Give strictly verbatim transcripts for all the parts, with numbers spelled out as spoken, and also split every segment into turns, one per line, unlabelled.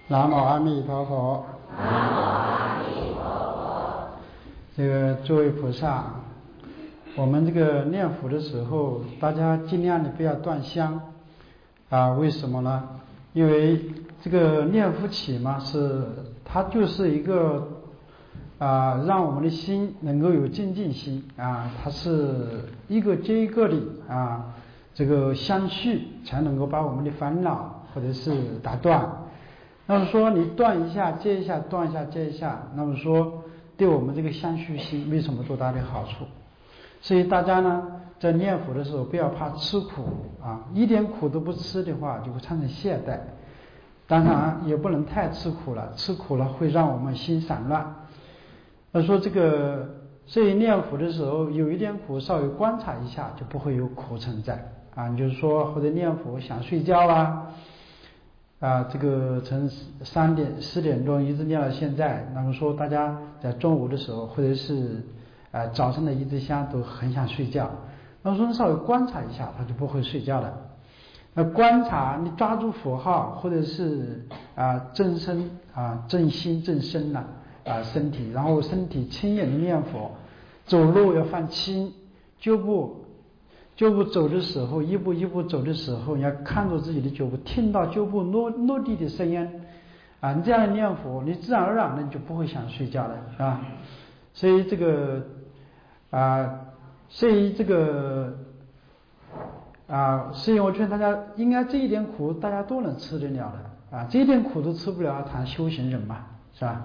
南无阿弥陀佛。
南无阿弥陀佛。
这个诸位菩萨，我们这个念佛的时候，大家尽量的不要断香啊。为什么呢？因为这个念佛起嘛，是它就是一个啊，让我们的心能够有精进心啊，它是一个接一个的啊，这个相续才能够把我们的烦恼或者是打断。那么说你断一下接一下，断一下接一下，那么说对我们这个相续心没什么多大的好处。所以大家呢在念佛的时候不要怕吃苦啊，一点苦都不吃的话就会产生懈怠。当然也不能太吃苦了，吃苦了会让我们心散乱。那说这个，所以念佛的时候有一点苦，稍微观察一下就不会有苦存在啊。就是说或者念佛想睡觉啊，啊，这个从三点四点钟一直念到现在，那么说大家在中午的时候或者是啊早晨的一支香都很想睡觉，那么说稍微观察一下，他就不会睡觉了。那观察你抓住佛号或者是啊正身啊正心正身呐啊身体，然后身体轻盈的念佛，走路要放轻，脚步脚步走的时候，一步一步走的时候，你要看着自己的脚步，听到脚步落落地的声音啊，你这样念佛，你自然而然的你就不会想睡觉了啊。所以这个啊，所以这个啊，所以我觉得大家应该这一点苦大家都能吃得了的啊，这一点苦都吃不了，谈修行人嘛，是吧？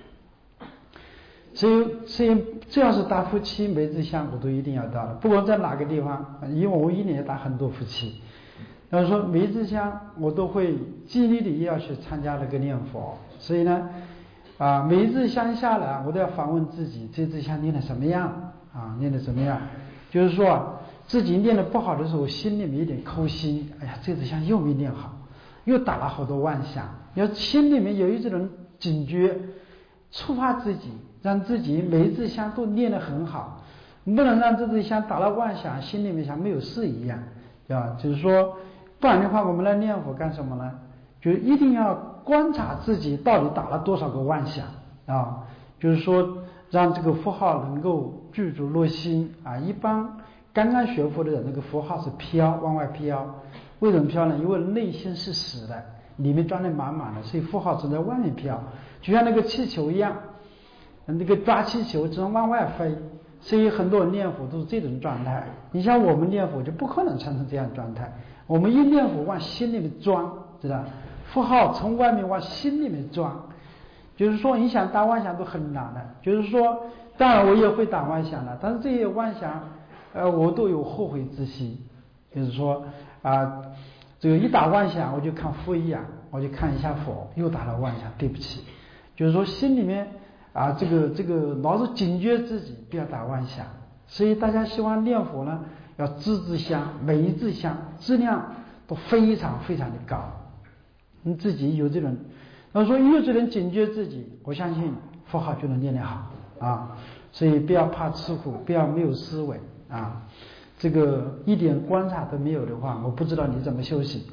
所以，所以只要是打夫妻每支香我都一定要打的，不管在哪个地方，因为我一年也打很多夫妻，然后说每一支香我都会极力的也要去参加那个念佛。所以呢，啊，每一支香下来，我都要反问自己，这支香念的什么样啊？念的怎么样？就是说自己念的不好的时候，心里面有点抠心，哎呀，这支香又没念好，又打了好多妄想，要心里面有一种警觉，触发自己，让自己每一支香都念得很好，不能让这支香打了妄想，心里面像没有事一样，对吧？就是说，不然的话，我们来念佛干什么呢？就一定要观察自己到底打了多少个妄想啊，就是说让这个佛号能够具足入心啊。一般刚刚学佛的人，那个佛号是飘，往外飘。为什么飘呢？因为内心是死的，里面装得满满的，所以佛号只在外面飘，就像那个气球一样，那个抓气球只能往外飞。所以很多人念佛都是这种状态。你像我们念佛就不可能产生这样的状态，我们一念佛往心里面装，知道？佛号从外面往心里面装，就是说你想打妄想都很难的。就是说，当然我也会打妄想的，但是这些妄想，呃，我都有后悔之心。就是说啊，这个一打妄想，我就看佛一样，我就看一下佛，又打了妄想，对不起。就是说心里面啊，这个这个老是警觉自己，不要打妄想。所以大家希望念佛呢，要支支香，每一支香质量都非常非常的高。你自己有这种，那说有这种警觉自己，我相信佛号就能念得好啊。所以不要怕吃苦，不要没有思维啊。这个一点观察都没有的话，我不知道你怎么修行。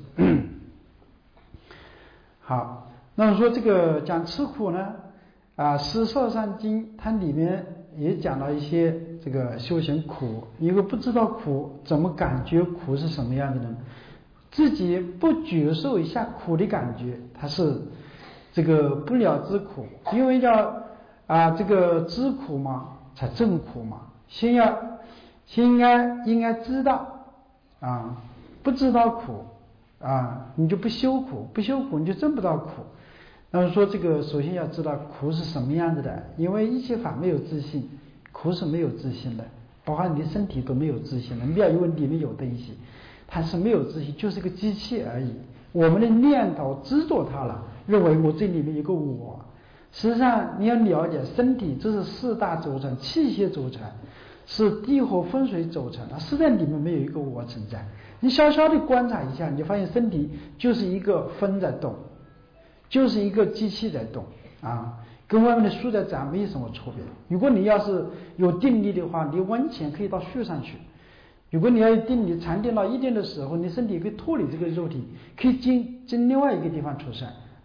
好，那么说这个讲吃苦呢，啊，《十受善经》它里面也讲到一些这个修行苦。因为不知道苦，怎么感觉苦是什么样的呢？自己不觉受一下苦的感觉，它是这个不了知苦。因为要啊这个知苦嘛，才证苦嘛。先要先应该应该知道啊，不知道苦啊，你就不修苦，不修苦你就证不到苦。那么说这个首先要知道苦是什么样子的，因为一切法没有自信，苦是没有自信的，包括你的身体都没有自信的。你不要以为里面有东西，它是没有自信，就是个机器而已。我们的念头执着它了，认为我这里面有个我。实际上你要了解，身体这是四大组成，气血组成，是地火风水组成，它实在里面没有一个我存在。你小小的观察一下，你就发现身体就是一个风在动，就是一个机器在动啊，跟外面的树在长没什么区别。如果你要是有定力的话，你往前可以到树上去。如果你要定力禅定到一定的时候，你身体可以脱离这个肉体，可以进进另外一个地方出生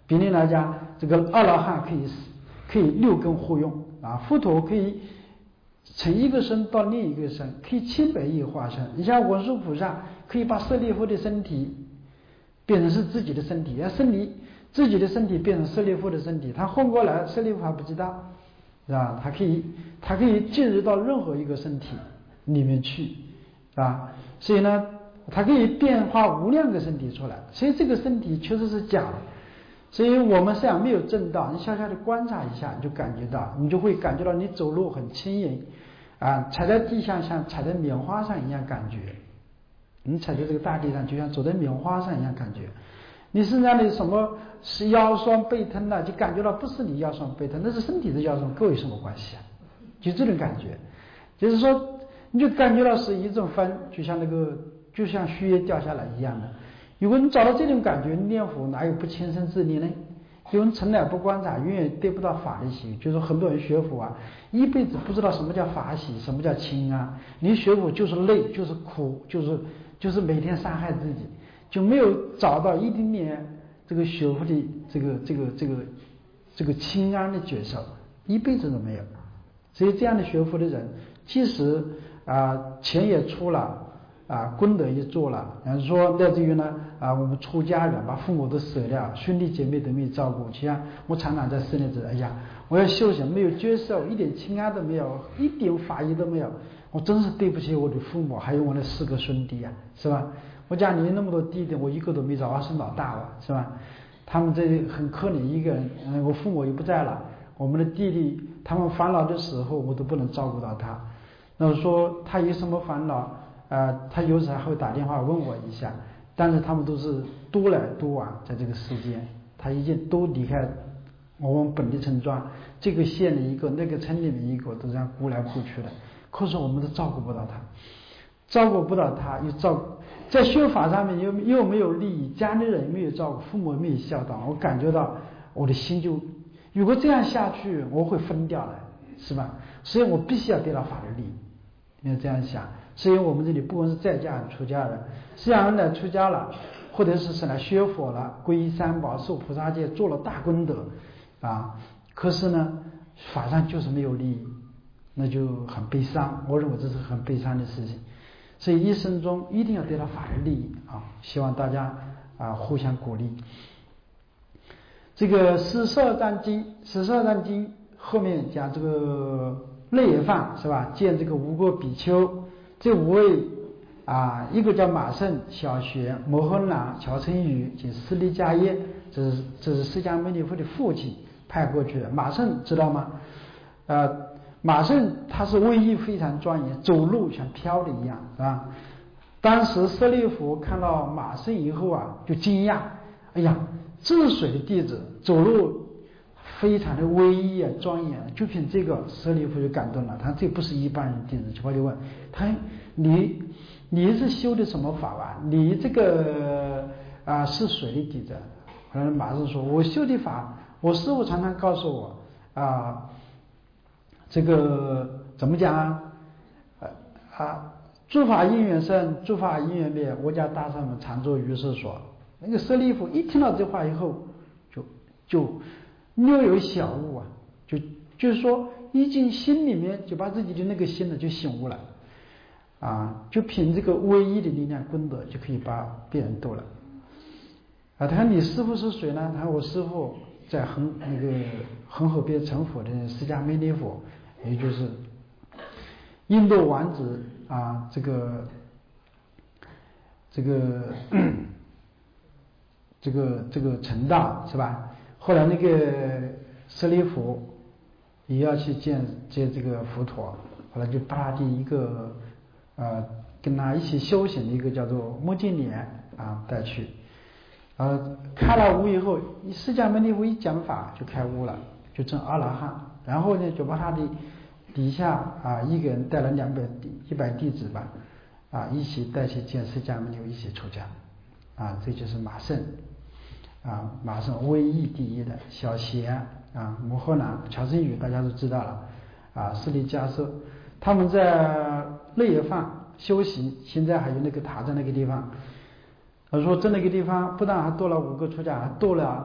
比例来讲，这个阿罗汉可以可以六根互用啊，佛陀可以从一个身到另一个身，可以千百亿化身。你像文殊菩萨可以把舍利弗的身体变成是自己的身体，要身体自己的身体变成舍利弗的身体，他换过来舍利弗还不知道，是吧？他可以他可以进入到任何一个身体里面去，是吧？所以呢，它可以变化无量个身体出来，所以这个身体确实是假的。所以我们实际上没有证到，你悄悄的观察一下，你就感觉到，你就会感觉到你走路很轻盈啊，踩在地上像踩在棉花上一样感觉，你踩在这个大地上就像走在棉花上一样感觉。你身上的什么是腰酸背疼的，就感觉到不是你腰酸背疼，那是身体的腰酸，跟我有什么关系啊？就这种感觉，就是说你就感觉到是一阵风，就像那个就像树叶掉下来一样的。如果你找到这种感觉，念佛哪有不亲身自力呢？因为你从来不观察，永远得不到法的喜。就是很多人学佛啊，一辈子不知道什么叫法喜，什么叫亲啊。你学佛就是累，就是苦，就是就是每天伤害自己，就没有找到一丁点这个学佛的这个这个这个这个清安的觉受，一辈子都没有。所以这样的学佛的人，即使啊钱也出了。啊，功德也做了，然后说乃至于呢，啊，我们出家人把父母都舍了，兄弟姐妹都没有照顾。就像我常常在寺里子，哎呀，我要修行，没有接受，一点亲爱都没有，一点法益都没有，我真是对不起我的父母，还有我的四个兄弟呀、啊，是吧？我家里那么多弟弟，我一个都没找，我是老大了，是吧？他们这里很可怜一个人，嗯，我父母也不在了，我们的弟弟他们烦恼的时候，我都不能照顾到他。那我说他有什么烦恼？呃，他有时还会打电话问我一下，但是他们都是多来多往，在这个世间，他已经都离开我们本地村庄，这个县里一个，那个村里面一个，都这样孤来孤去的。可是我们都照顾不到他，照顾不到他，又照在修法上面又又没有利益，家里人没有照顾，父母没有孝道，我感觉到我的心就，如果这样下去，我会疯掉的，是吧？所以我必须要得到法律利益，你要这样想。所以我们这里不管是在家人、出家人，实际上来出家了，或者是是来学佛了，皈依三宝、受菩萨戒，做了大功德啊，可是呢，法上就是没有利益，那就很悲伤。我认为这是很悲伤的事情。所以一生中一定要得到法律利益啊！希望大家啊互相鼓励。这个十四二章经，十四二章经后面讲这个内也放是吧？见这个无过比丘。这五位啊，一个叫马胜、小学、摩诃那、乔成宇及斯利迦耶，这是这是释迦牟尼佛的父亲派过去的。马胜知道吗？呃，马胜他是威仪非常庄严，走路像飘的一样，是吧？当时舍利弗看到马胜以后啊，就惊讶，哎呀，治水的弟子走路非常的威仪啊庄严，就凭这个舍利弗就感动了，他这不是一般人弟子，他就问他，你你是修的什么法吧？你这个啊是谁的弟子？后来马上说，我修的法，我师父常常告诉我啊，这个怎么讲啊？啊，诸法因缘生，诸法因缘灭，我家大圣们常作于是说。那个舍利弗一听到这话以后，就就略有小悟啊，就就是说，已经心里面就把自己的那个心呢就醒悟了，啊，就凭这个唯一的力量功德就可以把别人度了。啊，他说你师父是谁呢？他说我师父在恒那个恒河边成佛的释迦牟尼佛，也就是印度王子啊，这个这个这个这个成道是吧？后来那个舍利弗也要去见见这个佛陀，后来就把他的一个呃跟他一起修行的一个叫做目犍连啊带去，呃开了悟以后，释迦牟尼佛一讲法就开悟了，就证阿罗汉。然后呢，就把他的底下啊一个人带了两百一百弟子吧，啊一起带去见释迦牟尼佛，一起出家，啊这就是马胜。啊，马上威仪第一的小贤啊，摩诃那、乔成宇大家都知道了啊，斯利迦舍，他们在内也放修行，现在还有那个塔在那个地方。他说在那个地方不但还多了五个出家，还多了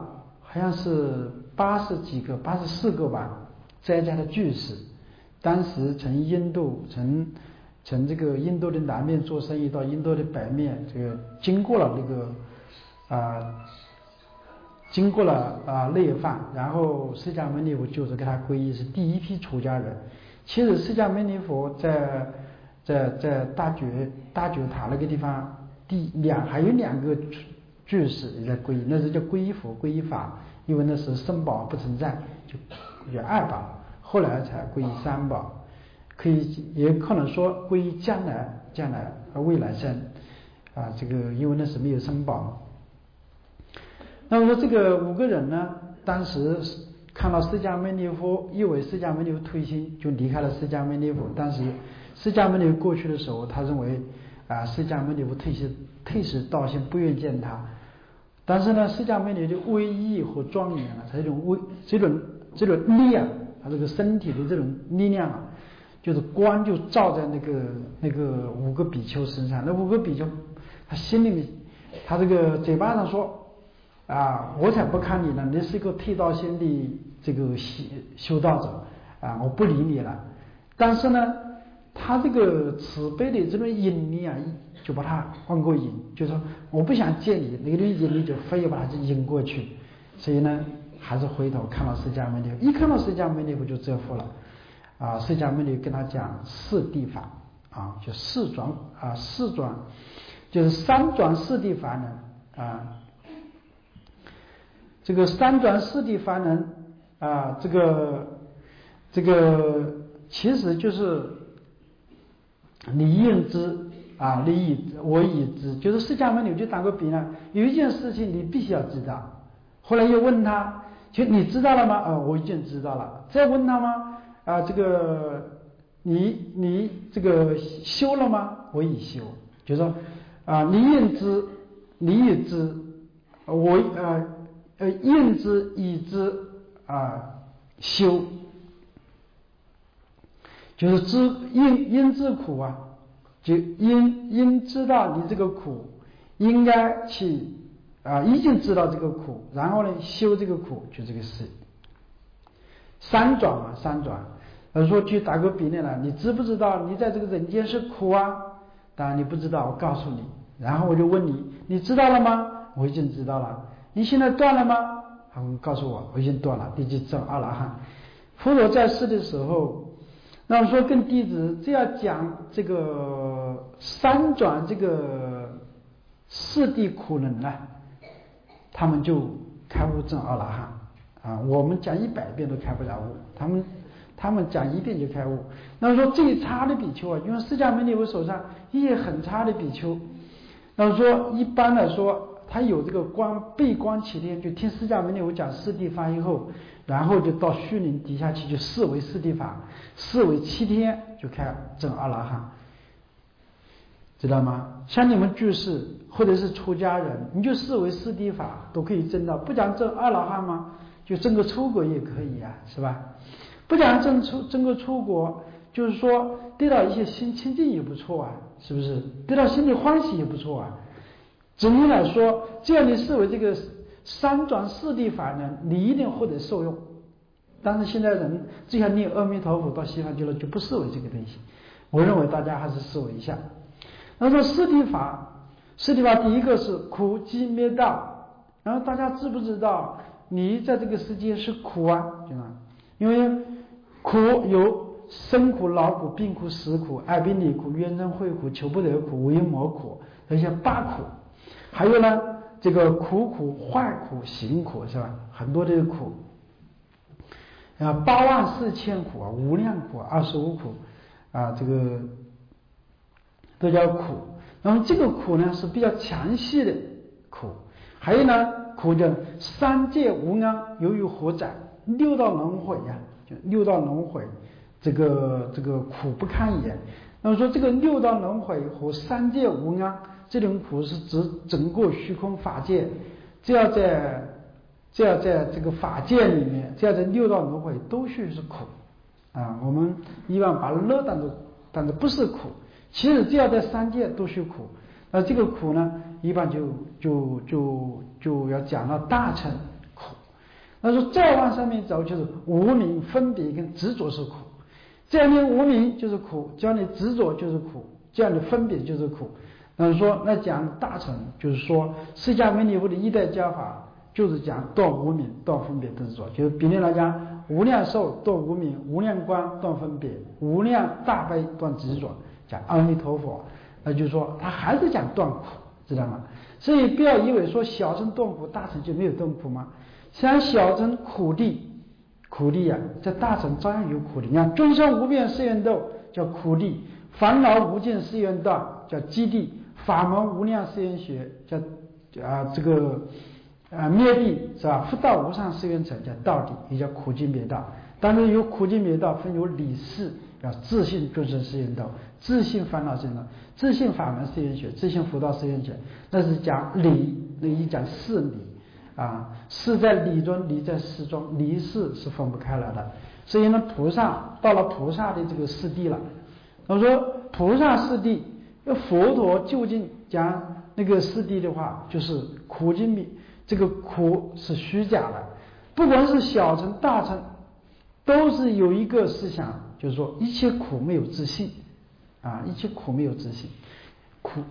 好像是八十几个八十四个吧在家的居士，当时从印度从从这个印度的南面做生意到印度的北面，这个经过了那个啊、呃、经过了啊内犯，然后释迦牟尼佛就是给他皈依，是第一批出家人。其实释迦牟尼佛在在在大觉大觉塔那个地方，第两还有两个居士也在皈依，那是叫皈依佛皈依法，因为那时僧宝不存在，就有二宝，后来才皈依三宝。可以也可能说皈依将来将来未来生啊，这个因为那时没有僧宝嘛。那么说这个五个人呢，当时看到释迦牟尼佛，以为释迦牟尼佛退心，就离开了释迦牟尼佛。当时释迦牟尼佛过去的时候，他认为啊释迦牟尼佛退失退失道心，不愿见他。但是呢，释迦牟尼的威仪和庄严啊，这种威这种这种力量，他这个身体的这种力量啊，就是光就照在那个那个五个比丘身上。那五个比丘，他心里面，他这个嘴巴上说啊，我才不看你呢，你是一个退道心的这个修修道者啊，我不理你了。但是呢，他这个慈悲的这种引力啊，就把他往过引，就说我不想见你，那个引力就非要把他就引过去。所以呢，还是回头看到释迦牟尼佛，一看到释迦牟尼佛就折服了。啊，释迦牟尼跟他讲四谛法啊，就四转啊，四转就是三转四谛法门啊。这个三转四谛法门啊，这个这个其实就是你应知啊，你已我已知，就是释迦牟尼就打个比呢，有一件事情你必须要知道。后来又问他，就你知道了吗？啊，我已经知道了。再问他吗？啊，这个你你这个修了吗？我已修。就说啊，你应知，你已知，我呃呃应知已知啊，修，就是知应应知苦啊，就应应知道你这个苦，应该去啊，已经知道这个苦，然后呢修这个苦，就这个事。三转嘛，三转。他说去打个比喻了，你知不知道你在这个人间是苦啊？当然你不知道，我告诉你。然后我就问你，你知道了吗？我已经知道了。你现在断了吗？他告诉我，我已经断了。第几证阿罗汉。佛陀在世的时候，那我说跟弟子这样讲这个三转这个四谛苦能呢，他们就开悟证阿罗汉啊。我们讲一百遍都开不了悟，他们他们讲一遍就开悟。那么说最差的比丘啊，因为释迦牟尼佛手上一些很差的比丘，那么说一般来说他有这个光背光起天，就听释迦牟尼佛讲四谛法以后，然后就到须林底下去就视为四谛法，视为七天就开证阿罗汉，知道吗？像你们居士或者是出家人，你就视为四谛法都可以证到，不讲证阿罗汉吗？就证个出国也可以啊，是吧？不讲证出证个出国，就是说得到一些心清净也不错啊，是不是？得到心里欢喜也不错啊。整体来说，只要你视为这个三转四谛法呢，你一定获得受用。但是现在人只要念阿弥陀佛到西方极乐，就不视为这个东西。我认为大家还是视为一下。那说四谛法，四谛法第一个是苦集灭道，然后大家知不知道你在这个世界是苦啊？对吧？因为苦有生苦、老苦、病苦、死苦、爱别离苦、怨憎会苦、求不得苦、为魔苦，这些八苦。还有呢，这个苦苦、坏苦、行苦，是吧？很多这个苦啊，八万四千苦啊，无量苦，二十五苦啊，这个都叫苦。那么这个苦呢是比较强系的苦。还有呢，苦叫三界无安，由于火灾，六道轮回呀、啊，就六道轮回，这个这个苦不堪言。那么说这个六道轮回和三界无安。这种苦是指整个虚空法界，只要在只要在这个法界里面，只要在六道轮回都是是苦啊。我们一般把乐当作当作不是苦，其实只要在三界都是苦。那这个苦呢，一般就就就就要讲到大乘苦。 他说再往上面走就是无明、分别跟执着是苦。只要你无明就是苦，只要你执着就是苦，只要你分别就是苦。那说那讲大乘，就是说释迦牟尼佛的一代教法，就是讲断无明、断分别、执着，就是比例来讲，无量寿断无明，无量光断分别，无量大悲断执着，讲阿弥陀佛。那就是说他还是讲断苦，知道吗？所以不要以为说小乘断苦，大乘就没有断苦吗？像小乘苦地，苦地啊，在大乘照样有苦地。你看众生无边誓愿度叫苦地，烦恼无尽誓愿断叫基地，法门无量誓愿学叫啊这个啊灭地是吧？福道无上誓愿成叫道地，也叫苦尽灭道。但是有苦尽灭道分有理事，叫自信众生誓愿度，自信烦恼誓愿度，自信法门誓愿学，自信福道誓愿学，那是讲理，那一讲事理。啊，事在理中，理在事中，理事是分不开来的。所以呢，菩萨到了菩萨的这个世地了。我说菩萨世地，佛陀究竟讲那个世地的话，就是苦尽灭，这个苦是虚假的。不管是小乘大乘，都是有一个思想，就是说一切苦没有自信啊，一切苦没有自信，苦。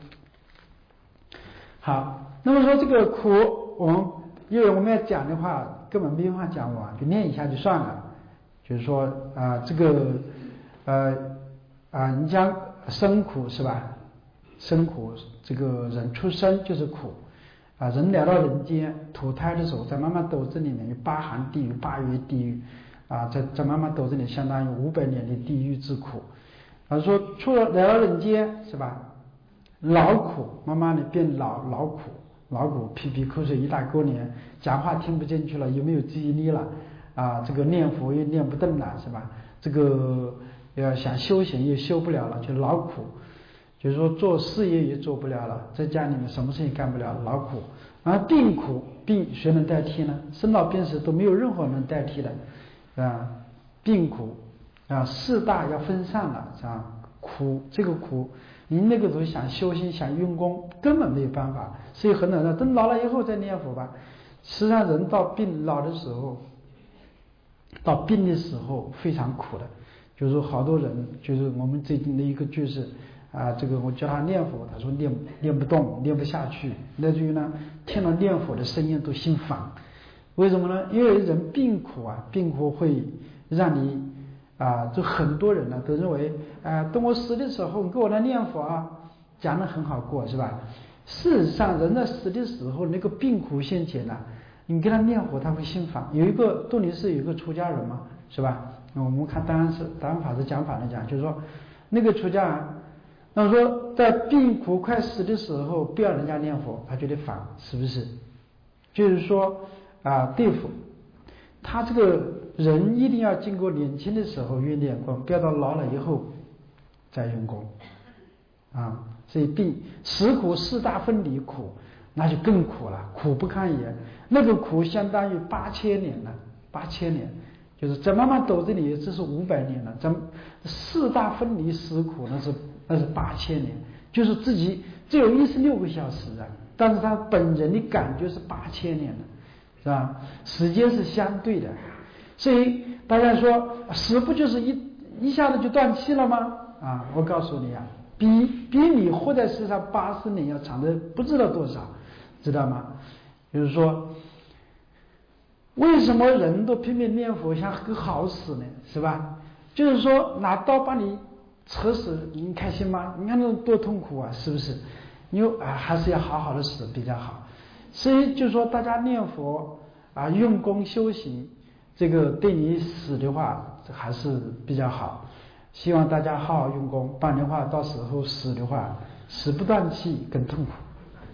好，那么说这个苦，我们。因为我们要讲的话，根本没办法讲完，就念一下就算了。就是说啊、呃，这个呃啊、呃，你讲生苦是吧？生苦，这个人出生就是苦啊、呃，人来到人间投胎的时候，在妈妈肚子里面有八寒地狱、八月地狱啊，在在妈妈肚子里相当于五百年的地狱之苦。啊，说出了来到人间是吧？劳苦，慢慢的变老劳苦。劳苦，皮皮口水一大过年，讲话听不进去了，有没有记忆力了？啊，这个念佛又念不动了，是吧？这个要想修行又修不了了，就劳苦，就是说做事业也做不了了，在家里面什么事情干不了，劳苦。然后病苦，病谁能代替呢？生老病死都没有任何能代替的，啊，病苦啊，四大要分散了，是吧？苦，这个苦。你那个时候想修行想用功根本没有办法，所以很多人等老了以后再念佛吧。实际上人到病老的时候，到病的时候非常苦的，就是说好多人，就是我们最近的一个就是啊，这个我叫他念佛，他说念念不动，念不下去，那就呢听了念佛的声音都心烦。为什么呢？因为人病苦啊，病苦会让你。啊，就很多人呢都认为，啊，等我死的时候，你给我来念佛啊，讲得很好过，是吧？事实上，人在死的时候，那个病苦现前呢，你给他念佛，他会心烦。有一个杜尼是有一个出家人嘛，是吧？我们看当然是当然法师讲法来讲，就是说那个出家人，那说在病苦快死的时候，不要人家念佛，他觉得烦，是不是？就是说啊，对付他这个。人一定要经过年轻的时候用练功，不要到老了以后再用功啊。所以病死苦四大分离苦，那就更苦了，苦不堪言。那个苦相当于八千年了，八千年就是在妈妈肚子里，这是五百年了。咱四大分离死苦那是那是八千年，就是自己只有一十六个小时啊，但是他本人的感觉是八千年了，是吧？时间是相对的。所以大家说死不就是一一下子就断气了吗？啊，我告诉你啊，比比你活在世上八十年要长的不知道多少，知道吗？就是说，为什么人都拼命念佛想个好死呢？是吧？就是说拿刀把你扯死，你开心吗？你看那多痛苦啊，是不是？你啊还是要好好的死比较好。所以就是说大家念佛啊，用功修行。这个对你死的话还是比较好，希望大家好好用功，不然的话到时候死的话死不断气更痛苦。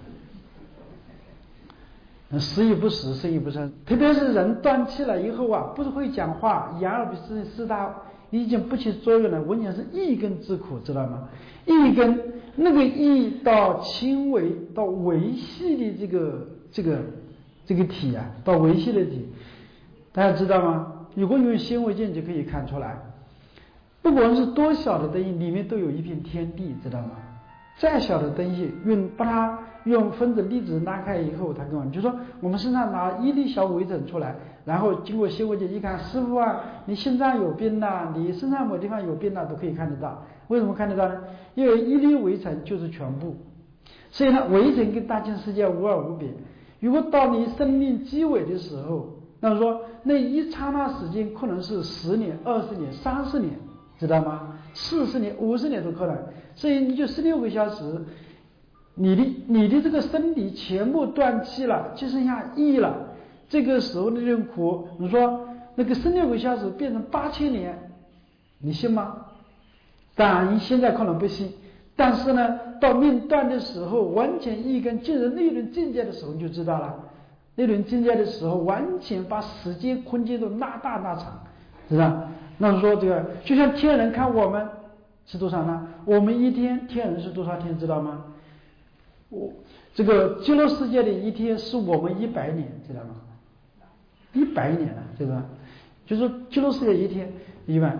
死亦不死，生亦不生，特别是人断气了以后啊，不是会讲话，眼耳鼻舌四大已经不起作用了，完全是意根之苦，知道吗？意根那个意到轻微到维系的这个这个这个体啊，到维系的体。大家知道吗？如果用显微镜就可以看出来，不管是多小的东西，里面都有一片天地，知道吗？ 再小的东西，用把它用分子粒子拉开以后，它跟我就说我们身上拿一粒小微尘出来，然后经过显微镜一看，师傅啊，你心脏有病呐、啊，你身上某地方有病呐、啊，都可以看得到。为什么看得到呢？因为一粒微尘就是全部，所以呢，微尘跟大千世界无二无别。如果到你生命基尾的时候，那么说那一刹那时间可能是十年、二十年、三十年，知道吗？四十年、五十年都可能。所以你就十六个小时，你的你的这个身体全部断气了，就剩下意了。这个时候的那种苦，你说那个十六个小时变成八千年，你信吗？当然你现在可能不信，但是呢，到命断的时候，完全一根进入那轮境界的时候，你就知道了。那轮境界的时候，完全把时间、空间都拉大拉长，是吧？那说这个，就像天人看我们是多少呢？我们一天，天人是多少天？知道吗？我这个极乐世界的一天是我们一百年，知道吗？一百年了，对吧？就是极乐世界一天一万。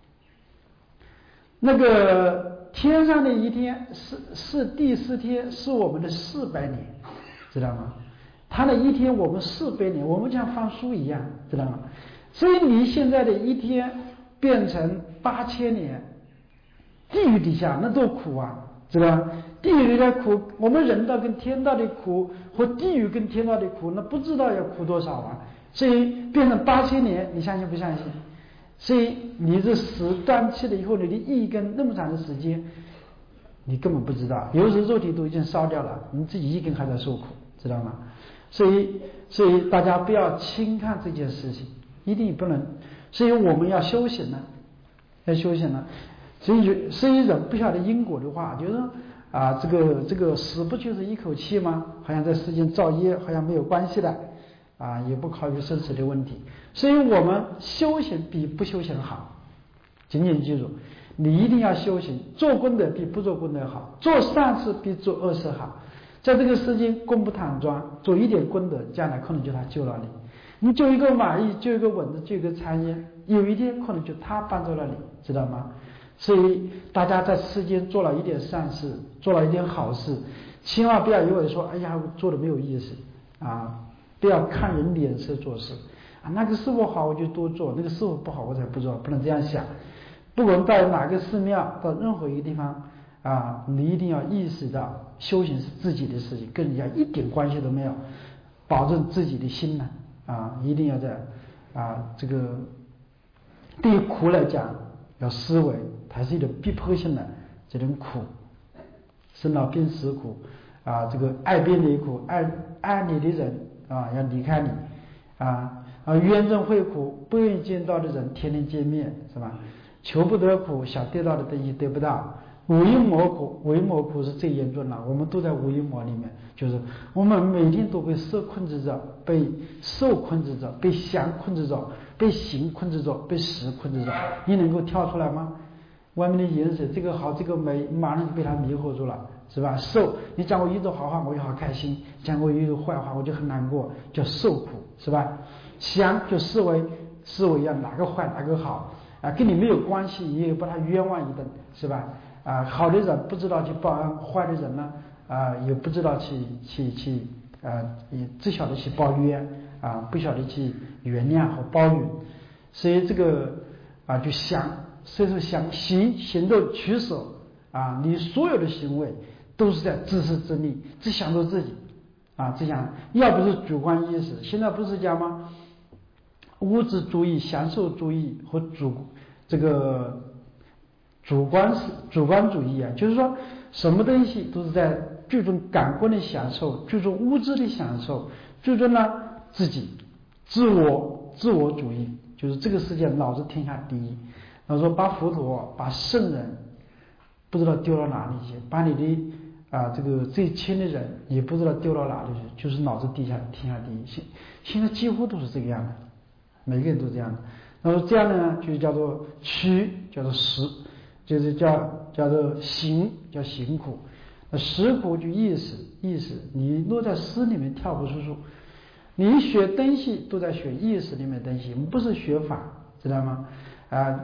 那个天上的一天是是第四天，是我们的四百年，知道吗？他的一天我们四百年，我们像翻书一样，知道吗？所以你现在的一天变成八千年，地狱底下那多苦啊，知道吗？地狱里的苦，我们人道跟天道的苦和地狱跟天道的苦，那不知道要苦多少啊！所以变成八千年，你相信不相信？所以你这死断气了以后，你的一根那么长的时间，你根本不知道，有时肉体都已经烧掉了，你自己一根还在受苦，知道吗？所以，所以大家不要轻看这件事情，一定不能。所以我们要修行呢，要修行呢。所以，所以人不晓得因果的话，就是说啊，这个这个死不就是一口气吗？好像在世间造业，好像没有关系的。啊，也不考虑生死的问题，所以我们修行比不修行好。紧紧记住，你一定要修行，做功德比不做功德好，做善事比做恶事好。在这个世间功不坦庄，做一点功德，将来可能就他救了你。你救一个蚂蚁，救一个蚊子，救一个苍蝇，有一天可能就他帮助了你，知道吗？所以大家在世间做了一点善事，做了一点好事，千万不要以为说，哎呀，我做的没有意思啊。不要看人脸色做事啊，那个师傅好我就多做，那个师傅不好我才不做，不能这样想。不管到哪个寺庙，到任何一个地方啊，你一定要意识到修行是自己的事情，跟人家一点关系都没有，保证自己的心呢啊，一定要在啊这个对于苦来讲要思维，它是一种逼迫性的这种苦，生老病死苦啊，这个爱别离苦，爱爱你的人。啊，要离开你，啊啊，冤憎会苦，不愿意见到的人天天见面，是吧？求不得苦，想得到的东西得不到，五阴魔苦，五阴魔苦是最严重的，我们都在五阴魔里面，就是我们每天都被色控制着，被受控制着，被想控制着，被行控制着，被识控制着，你能够跳出来吗？外面的颜色，这个好，这个美，马上就被它迷惑住了。是吧？受，你讲我一句好话我就好开心，讲我一句坏话我就很难过，叫受苦，是吧？想就思维，思维要哪个坏哪个好啊，跟你没有关系，你也把他冤枉一顿，是吧？啊，好的人不知道去报恩，坏的人呢啊也不知道去去去啊，也只晓得去报冤啊，不晓得去原谅和包容，所以这个啊就想，所以说想行行动取舍啊，你所有的行为。都是在自私自利，只想着自己啊，只想要不是主观意识，现在不是讲吗？物质主义、享受主义和主这个主观是主观主义啊，就是说什么东西都是在注重感官的享受，注重物质的享受，注重呢自己自我自我主义，就是这个世界老子天下第一。然后说把佛陀、把圣人不知道丢到哪里去，把你的啊，这个最亲的人也不知道丢到哪里去，就是脑子地下天下第一。现现在几乎都是这个样的，每个人都这样的。然后这样呢，就叫做取，叫做识，就是叫叫做行，叫行苦。那识苦就意识，意识你落在思里面跳不出去。你学东西都在学意识里面的东西，我们不是学法，知道吗？啊，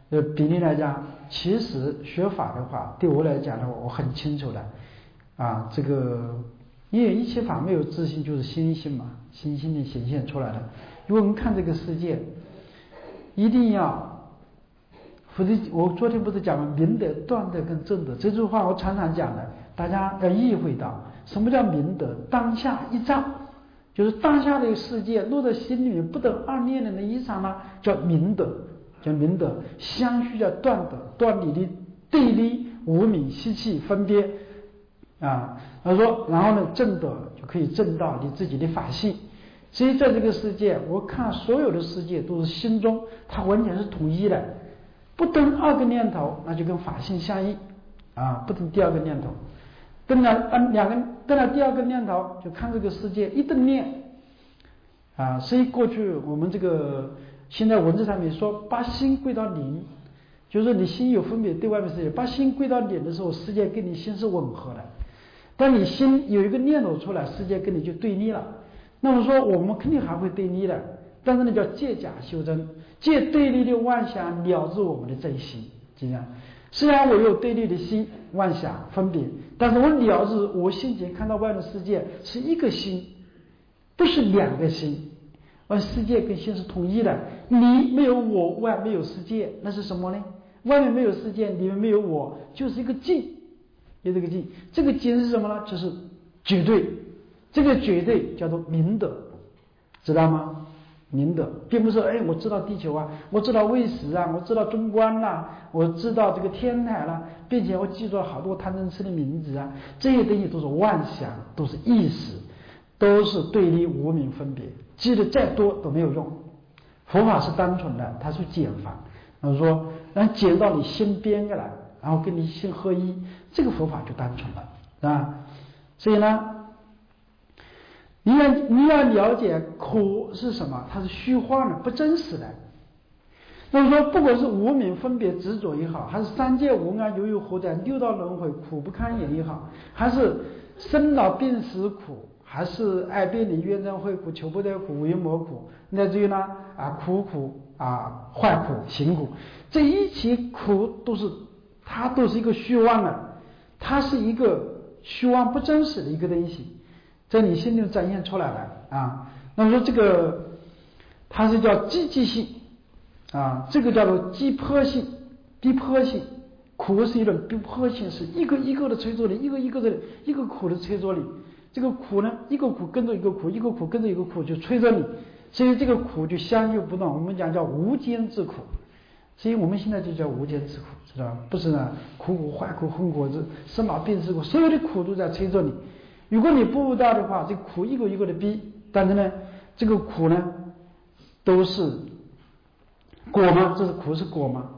呃，比例来讲，其实学法的话，对我来讲的话，我很清楚的啊，这个因为一切法没有自性，就是心性嘛，心性的显现出来的。如果我们看这个世界，一定要，否则我昨天不是讲了明德、断德跟正德这句话，我常常讲的，大家要意会到什么叫明德，当下一照。就是当下的世界落在心里面不得二念的那一刹那叫明德，叫明德。相续叫断德，断你的对立、无明、习气、分别啊。他说，然后呢，正德就可以正到你自己的法性。所以在这个世界，我看所有的世界都是心中，它完全是统一的，不登二个念头，那就跟法性相应啊，不登第二个念头。登了嗯两个登了第二个念头，就看这个世界一顿念啊。所以过去我们这个现在文字上面说，把心归到零，就是说你心有分别对外面世界，把心归到零的时候，世界跟你心是吻合的。当你心有一个念头出来，世界跟你就对立了。那么说我们肯定还会对立的，但是呢叫借假修真，借对立的妄想了知我们的真心，这样。虽然我有对立的心妄想分别，但是我了知我心前看到外面世界是一个心，不是两个心，而世界跟心是统一的。你没有我，外没有世界，那是什么呢？外面没有世界，里面没有我，就是一个境，有这个境。这个境是什么呢？就是绝对，这个绝对叫做明德，知道吗？明德并不是哎，我知道地球啊，我知道卫士啊，我知道中观啦、啊，我知道这个天台啦、啊，并且我记住了好多贪嗔痴的名字啊，这些东西都是妄想，都是意识，都是对立无明分别，记得再多都没有用。佛法是单纯的，它是减法，然后说让减到你心边个来，然后跟你心合一，这个佛法就单纯了啊。所以呢。你要你要了解苦是什么，它是虚幻的，不真实的。那么说，不管是无明分别执着也好，还是三界无安犹有活在六道轮回苦不堪言也好，还是生老病死苦，还是爱别离怨憎会苦、求不得苦、无有魔苦，乃至于呢啊苦苦啊坏苦、行苦，这一切苦都是它都是一个虚妄的，它是一个虚妄不真实的一个东西。在你心里展现出来了啊，那么说这个它是叫积极性啊，这个叫做激迫性、逼迫性。苦是一种逼迫性，是一个一个的催着你，一个一个的一个苦的催着你。这个苦呢，一个苦跟着一个苦，一个苦跟着一个苦就催着你，所以这个苦就相续不断。我们讲叫无间之苦，所以我们现在就叫无间之苦，知道吧？不是呢，苦苦坏苦恨苦之生老病死苦，所有的苦都在催着你。如果你不知道的话，这苦一个一个的逼，但是呢，这个苦呢，都是果吗？这是苦是果吗？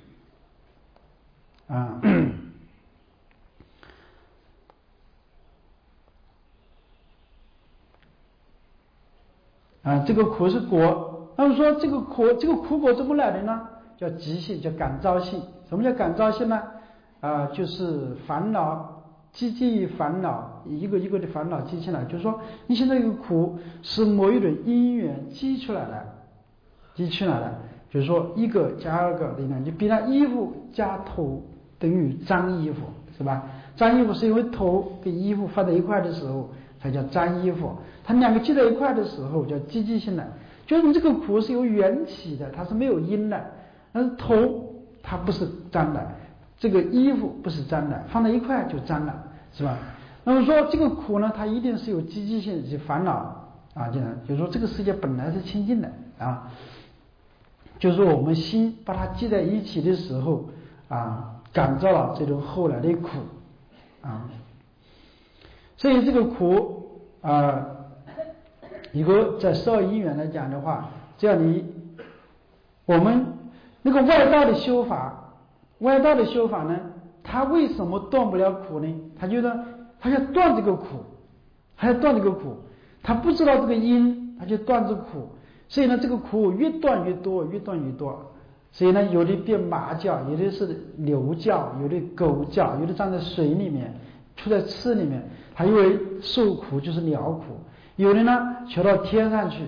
啊，啊，这个苦是果。那么说这个苦，这个苦果怎么来的呢？叫集性，叫感召性。什么叫感召性呢？啊，就是烦恼。积积烦恼，一个一个的烦恼积起来，就是说你现在这个苦是某一种因缘积出来的，积出来的，就是说一个加二个的呢，就比那衣服加头等于脏衣服，是吧？脏衣服是因为头跟衣服放在一块的时候才叫脏衣服，它两个积在一块的时候叫积积性的，就是你这个苦是由缘起的，它是没有因的，但是头它不是脏的。这个衣服不是脏的，放在一块就脏了，是吧？那么说这个苦呢，它一定是有积极性及烦恼啊，这样就是说这个世界本来是清净的啊，就是说我们心把它记在一起的时候啊，感召了这种后来的苦啊，所以这个苦啊，如果在十二因缘来讲的话，只要你我们那个外道的修法。外道的修法呢，他为什么断不了苦呢？他觉得他要断这个苦，他要断这个苦，他不知道这个因，他就断这个苦，所以呢，这个苦越断越多，越断越多。所以呢，有的变马叫，有的是牛叫，有的狗叫，有的站在水里面，出在刺里面，他以为受苦就是了苦；有的呢求到天上去，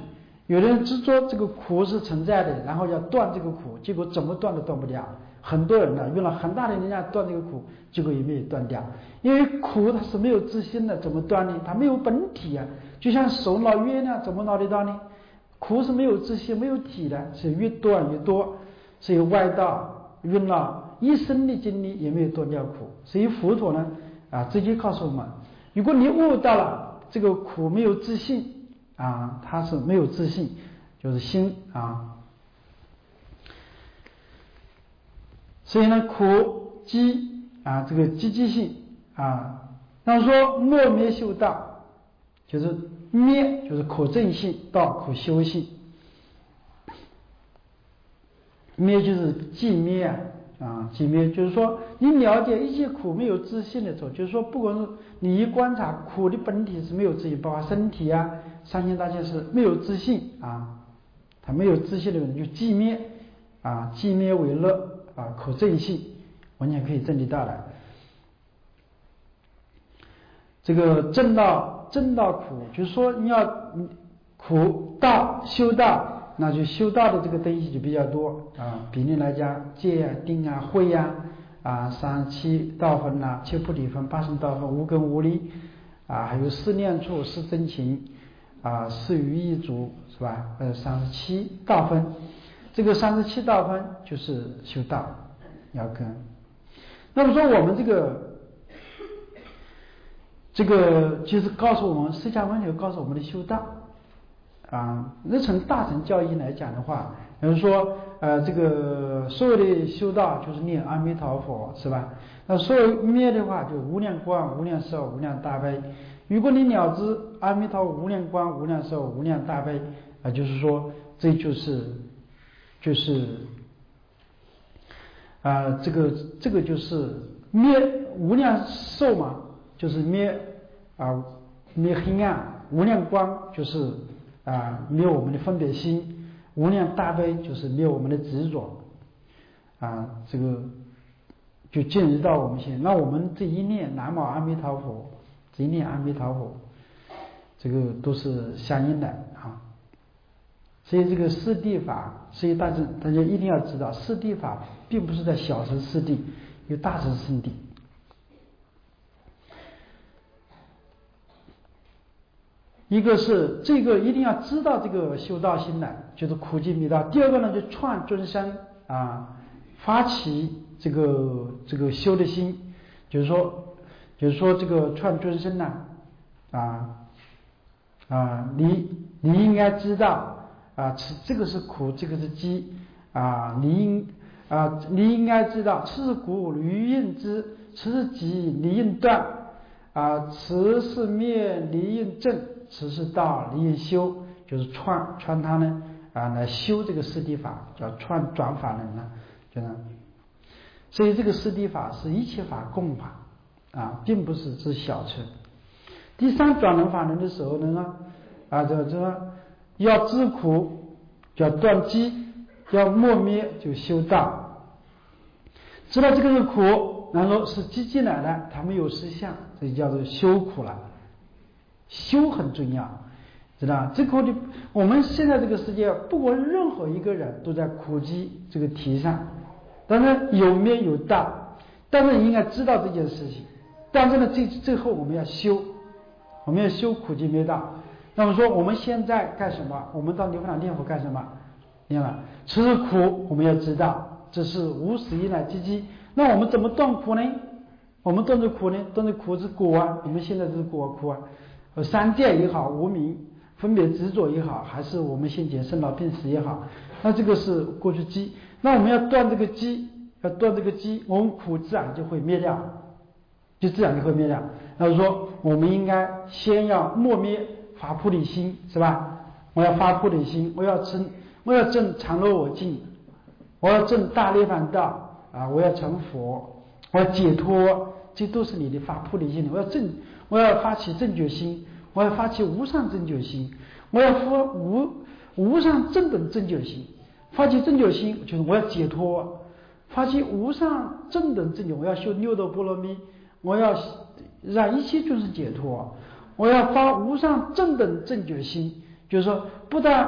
有的人执着这个苦是存在的，然后要断这个苦，结果怎么断都断不掉。很多人呢用了很大的力量断这个苦，结果也没有断掉。因为苦它是没有自性的，怎么断呢？它没有本体啊，就像手挠月亮，怎么挠得到呢？苦是没有自性、没有体的，是越断越多，是有外道用了一生的精力也没有断掉苦。所以佛陀呢啊，直接告诉我们，如果你悟到了这个苦没有自性啊，它是没有自性，就是心啊。所以呢，苦积啊，这个积极性啊，那说莫灭修道，就是灭就是可证性，道可修性，灭就是寂灭啊。啊，寂灭就是说，你了解一切苦没有自性的时候，就是说，不管是你一观察苦的本体是没有自性，包括身体啊、三千大千是没有自性啊，它没有自性的人就寂灭啊，寂灭为乐啊，可证性，完全可以证得到的。这个证到证到苦，就是说你要苦道修道。那就修道的这个东西就比较多啊，比例来讲，戒啊、定啊、慧呀、啊、啊三十七道分呐、啊、七菩提分、八圣道分、无根无力啊，还有四念处、四真情啊、四余一足是吧？呃，三十七道分，这个三十七道分就是修道要根。那么说我们这个这个就是告诉我们，释迦牟尼告诉我们的修道。啊，那从大乘教义来讲的话，比如说，呃，这个所有的修道就是念阿弥陀佛，是吧？那所有灭的话，就无量光、无量寿、无量大悲。如果你了知阿弥陀无量光、无量寿、无量大悲，啊，就是说，这就是就是啊，这个这个就是灭无量寿嘛，就是灭啊灭黑暗，无量光就是啊灭我们的分别心，无量大悲就是灭我们的执着啊，这个就进入到我们心。那我们这一念南无阿弥陀佛，这一念阿弥陀佛，这个都是相应的啊。所以这个四谛法，所以大家大家一定要知道，四谛法并不是在小乘四谛，有大乘四谛。一个是这个一定要知道这个修道心来，就是苦集灭道。第二个呢，就创尊生啊，发起这个这个修的心，就是说就是说这个创尊生呢啊啊，你你应该知道。啊，此这个是苦，这个是集啊，你应啊，你应该知道，此是苦，离应知；此是集，离应断；啊，此是灭，离应正；此是道，离应修。就是创创它呢啊，来修这个四谛法，叫创转法轮呢，就这样。所以这个四谛法是一切法共法啊，并不是指小乘。第三转轮法轮的时候呢啊，这这。要知苦，叫断机；要莫灭，就修道。知道这个是苦，然后是积进来的，它没有实相，这就叫做修苦了。修很重要，知道？这个的，我们现在这个世界，不管任何一个人都在苦集这个题上，当然有灭有道，但是你应该知道这件事情。但是呢，最最后我们要修，我们要修苦集灭道。那么说我们现在干什么？我们到牛房念佛干什么？念了，此是苦，我们要知道这是无始以来积积。那我们怎么断苦呢？我们断这苦呢？断这苦是果啊，我们现在是果苦啊，三界也好，无明分别执着也好，还是我们先前生老病死也好，那这个是过去积。那我们要断这个积，要断这个积，我们苦自然就会灭掉，就自然就会灭掉。那说我们应该先要莫灭。发菩提心是吧？我要发菩提心，我要证，我要证常乐我净，我要证大涅槃道啊！我要成佛，我要解脱，这都是你的发菩提心。我要证，我要发起正觉心，我要发起无上正觉心，我要发无无上正等正觉心。发起正觉心就是我要解脱，发起无上正等正觉，我要修六度波罗蜜，我要让一切众生解脱。我要发无上正等正觉心，就是说不但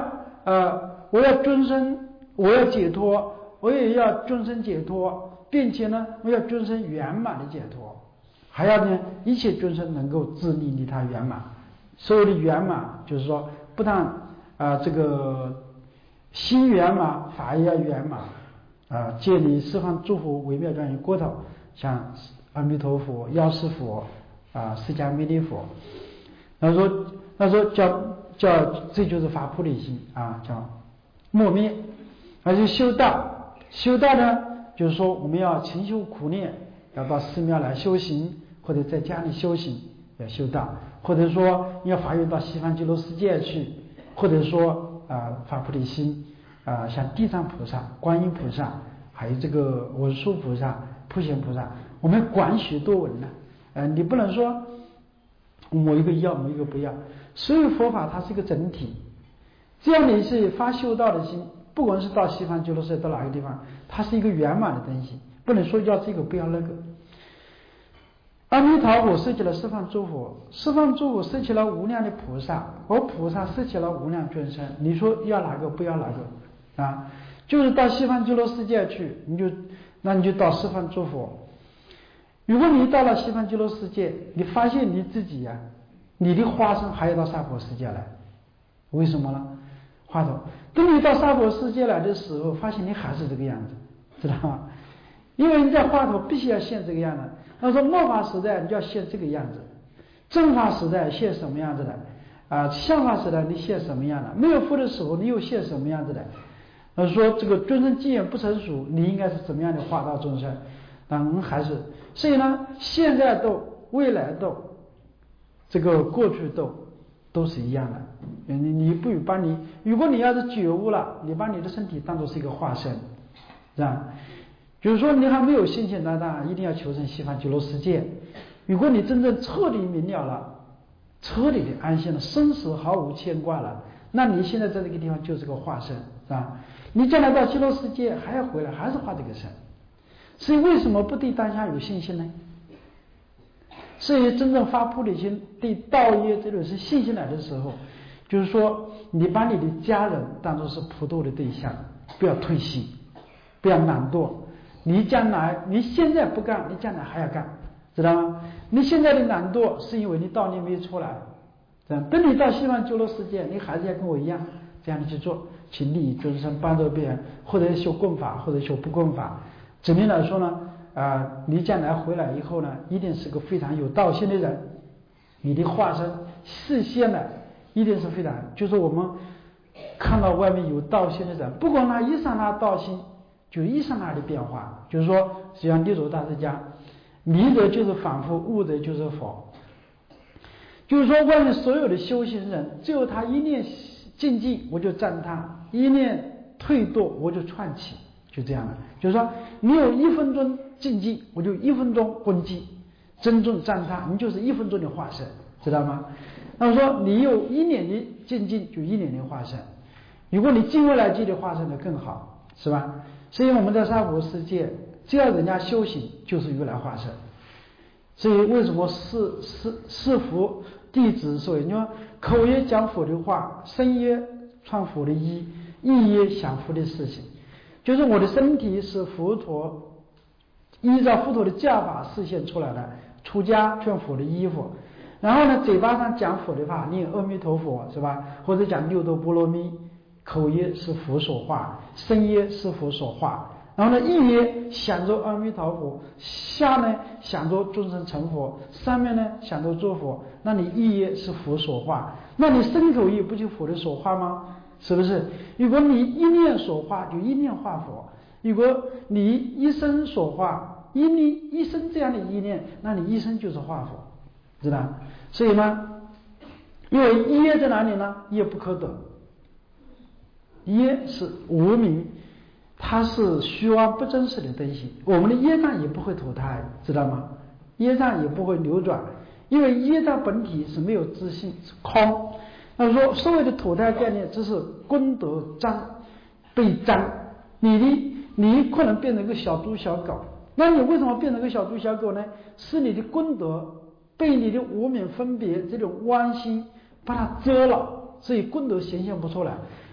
呃，我要终身，我要解脱，我也要终身解脱，并且呢，我要终身圆满的解脱，还要呢，一切众生能够自利利他圆满。所谓的圆满，就是说，不但啊、呃、这个心圆满，法也要圆满啊，建立十方诸佛微妙庄严国土，像阿弥陀佛、药师佛啊、释迦牟尼佛。那说那说叫叫这就是发菩提心啊，叫莫灭。而且修道，修道呢，就是说我们要勤修苦练，要到寺庙来修行，或者在家里修行要修道，或者说要发愿到西方极乐世界去，或者说啊、呃、发菩提心啊、呃，像地藏菩萨、观音菩萨，还有这个文殊菩萨、普贤菩萨，我们广学多闻呢。呃，你不能说某一个要，某一个不要。所有佛法它是一个整体，只要你是发修道的心，不管是到西方极乐世界到哪个地方，它是一个圆满的东西，不能说要这个不要那个。阿弥陀佛设起了十方诸佛，十方诸佛设起了无量的菩萨，而菩萨设起了无量众生，你说要哪个不要哪个啊？就是到西方极乐世界去，你就那你就到十方诸佛。如果你到了西方极乐世界，你发现你自己呀、啊，你的化身还要到娑婆世界来，为什么呢？话头，等你到娑婆世界来的时候，发现你还是这个样子，知道吗？因为你在话头必须要现这个样子。他说末法时代你就要现这个样子，正法时代现什么样子的啊？相法时代你现什么样的？没有佛的时候你又现什么样子的？他说这个众生经验不成熟，你应该是怎么样的化道众生？嗯，还是所以呢，现在斗、未来斗、这个过去斗都是一样的。你你不把你，如果你要是觉悟了，你把你的身体当作是一个化身，是吧？就是说你还没有信心，那当然一定要求生西方极乐世界。如果你真正彻底明了了，彻底的安心了，生死毫无牵挂了，那你现在在这个地方就是个化身，是吧？你将来到极乐世界还要回来，还是化这个身。所以为什么不对当下有信心呢？所以真正发菩提心，对道业这种是信心来的时候，就是说你把你的家人当作是普度的对象，不要退心，不要懒惰。你将来你现在不干，你将来还要干，知道吗？你现在的懒惰是因为你道念没出来，这样等你到西方极乐世界，你还是要跟我一样这样的去做，去利益众生，帮助别人，或者修供法，或者修不供法。整体来说呢，啊、呃，你将来回来以后呢，一定是个非常有道心的人，你的化身视线呢，一定是非常，就是我们看到外面有道心的人，不管他一刹那道心。就一刹那的变化，就是说，就像地主大师讲，迷者就是反复，悟者就是佛。就是说，外面所有的修行人，只有他一念进进，我就赞他；一念退堕，我就串起，就这样的。就是说，你有一分钟进进，我就一分钟攻击，尊重赞他，你就是一分钟的化身，知道吗？那么说，你有一年的进进，就一年的化身；如果你进未来际的化身的更好，是吧？所以我们在娑婆世界，只要人家修行，就是如来化身。所以为什么是是是佛弟子说，你说口也讲佛的话，身也穿佛的衣，意也想佛的事情，就是我的身体是佛陀依照佛陀的教法示现出来的，出家穿佛的衣服，然后呢，嘴巴上讲佛的话，念阿弥陀佛，是吧？或者讲六度波罗蜜。口业是佛所化，身业是佛所化，然后呢，意业想着阿弥陀佛，下呢想着众生成佛，上面呢想着诸佛，那你意业是佛所化，那你身口意不就佛的所化吗？是不是？如果你一念所化，就一念化佛；如果你一生所化，一念一生这样的意念，那你一生就是化佛，知道？所以呢，因为业在哪里呢？业不可得。业是无明，它是虚妄不真实的东西，我们的业障也不会投胎，知道吗？业障也不会流转，因为业障本体是没有自性，是空。那说所谓的投胎概念，只是功德沾被沾，你的你可能变成个小猪小狗，那你为什么变成个小猪小狗呢？是你的功德被你的无明分别这种妄心把它遮了，所以功德显现不出来。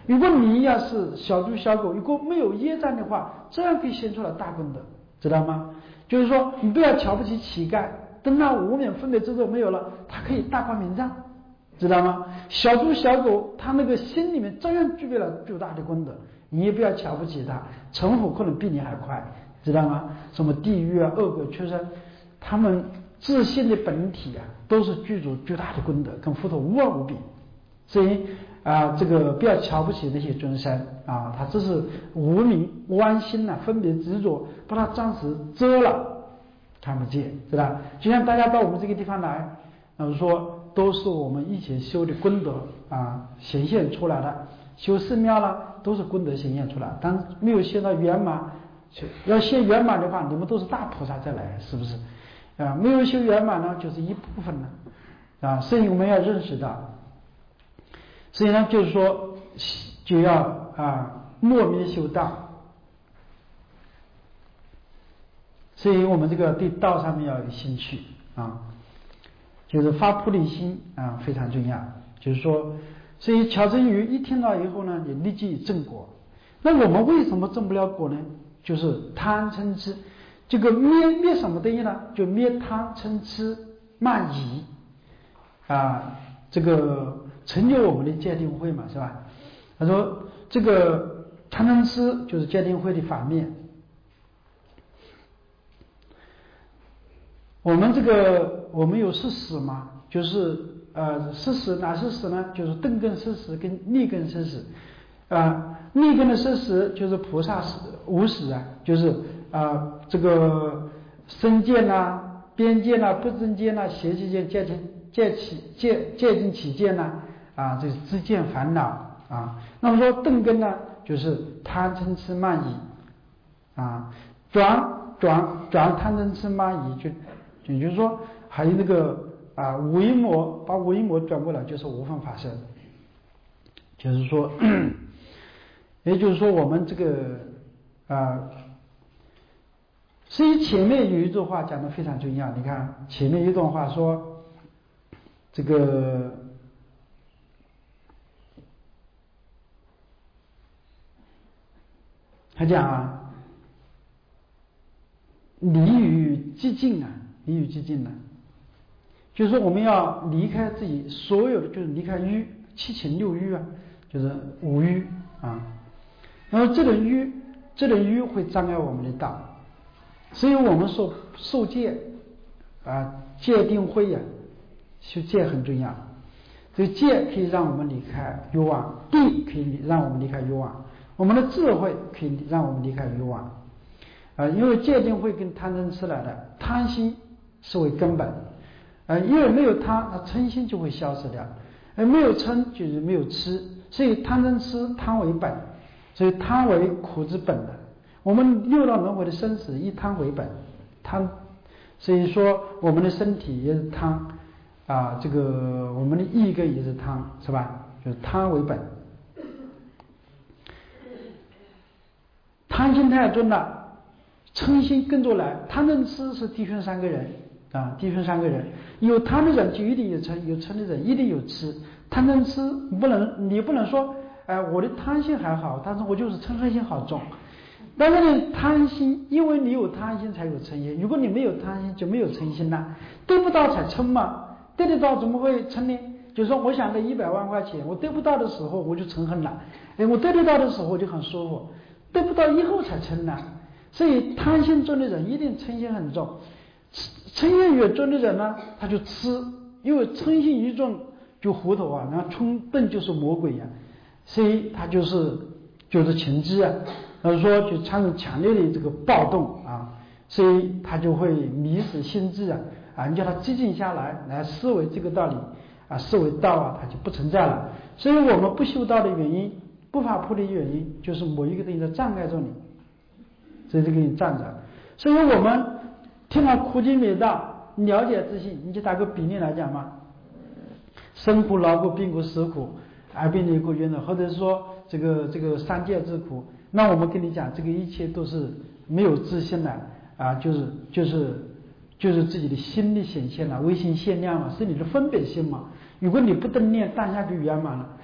如果你要是小猪小狗，如果没有业障的话，这样可以显出来大功德，知道吗？就是说你不要瞧不起乞丐，等他无明分别执着没有了，他可以大光明照，知道吗？小猪小狗他那个心里面照样具备了巨大的功德，你也不要瞧不起他，成佛可能比你还快，知道吗？什么地狱啊恶鬼畜生，他们自信的本体啊都是具足巨大的功德，跟佛陀无二无比。所以啊、呃，这个不要瞧不起那些众生啊，他只是无明妄心啊，分别执着，把他暂时遮了，看不见，知道？就像大家到我们这个地方来，呃，说都是我们以前修的功德啊显现出来的，修寺庙了都是功德显现出来，但没有现到圆满，要现圆满的话，你们都是大菩萨再来，是不是？啊，没有修圆满呢，就是一部分了，啊，所以我们要认识到。所以呢，就是说，就要啊莫名修道。所以我们这个对道上面要有兴趣啊，就是发菩提心啊非常重要。就是说，所以乔真宇一听到以后呢，也立即正果。那我们为什么证不了果呢？就是贪嗔痴，这个灭灭什么东西呢？就灭贪嗔痴慢疑啊，这个。成就我们的戒定慧嘛，是吧？他说这个贪嗔痴就是戒定慧的反面。我们这个我们有四识嘛，就是呃四识哪四识呢？就是顿根四识跟逆根四识。啊，逆根的四识就是菩萨识无识啊，就是啊、呃、这个身见呐、边见呐、不正见呐、邪气见、戒起戒起戒戒禁起见呐。啊，这是知见烦恼啊。那么说顿根呢，就是贪嗔痴慢疑啊，转转转贪嗔痴慢疑，就也就是说还有那个啊五阴魔，把五阴魔转过来就是无分法身，就是说，也就是说我们这个啊，所以前面有一段话讲的非常重要，你看前面一段话说这个。他讲啊，离于寂静啊，离于寂静啊，就是说我们要离开自己所有的，就是离开欲，七情六欲啊，就是五欲啊。然后这种欲，这种欲会障碍我们的道，所以我们受受戒啊，戒定慧啊，修戒很重要。这个戒可以让我们离开欲望，定可以让我们离开欲望。我们的智慧可以让我们离开欲望，啊，因为戒定慧跟贪嗔痴来的，贪心是为根本，啊，因为没有贪，那嗔心就会消失掉，而没有嗔就是没有痴，所以贪嗔痴贪为本，所以贪为苦之本的。我们六道轮回的生死以贪为本，贪，所以说我们的身体也是贪，啊，这个我们的意根也是贪，是吧？就是贪为本。贪心太重了，嗔心跟着来。贪嗔痴是弟兄三个人啊，弟兄三个人，有贪的人就一定有嗔，有嗔的人一定有痴。贪嗔痴不能，你不能说，哎、呃，我的贪心还好，但是我就是嗔恨心好重。但是呢，贪心，因为你有贪心才有嗔心，如果你没有贪心就没有嗔心了，得不到才嗔嘛，得得到怎么会嗔呢？就是说，我想这一百万块钱，我得不到的时候我就嗔恨了，哎，我得得到的时候我就很舒服。得不到以后才嗔呢，所以贪心重的人一定嗔心很重，嗔心越重的人呢，他就痴，因为嗔心一重就糊涂啊，然后冲动就是魔鬼呀、啊，所以他就是就是情志啊，然后说就产生强烈的这个暴动啊，所以他就会迷死心智啊，啊，你叫他寂静下来来思维这个道理啊，思维道啊，他就不存在了。所以我们不修道的原因。不发菩提的原因就是某一个东西在障碍着你，所以就给你站着。所以我们听了苦经灭道，了解自信，你就打个比例来讲嘛，生苦、劳苦、病苦、死苦、癌病离苦、冤的，或者是说这个这个三界之苦，那我们跟你讲，这个一切都是没有自信的啊，就是就是就是自己的心力显现了，微心限量嘛，是你的分别心嘛。如果你不登念，当下就圆满了。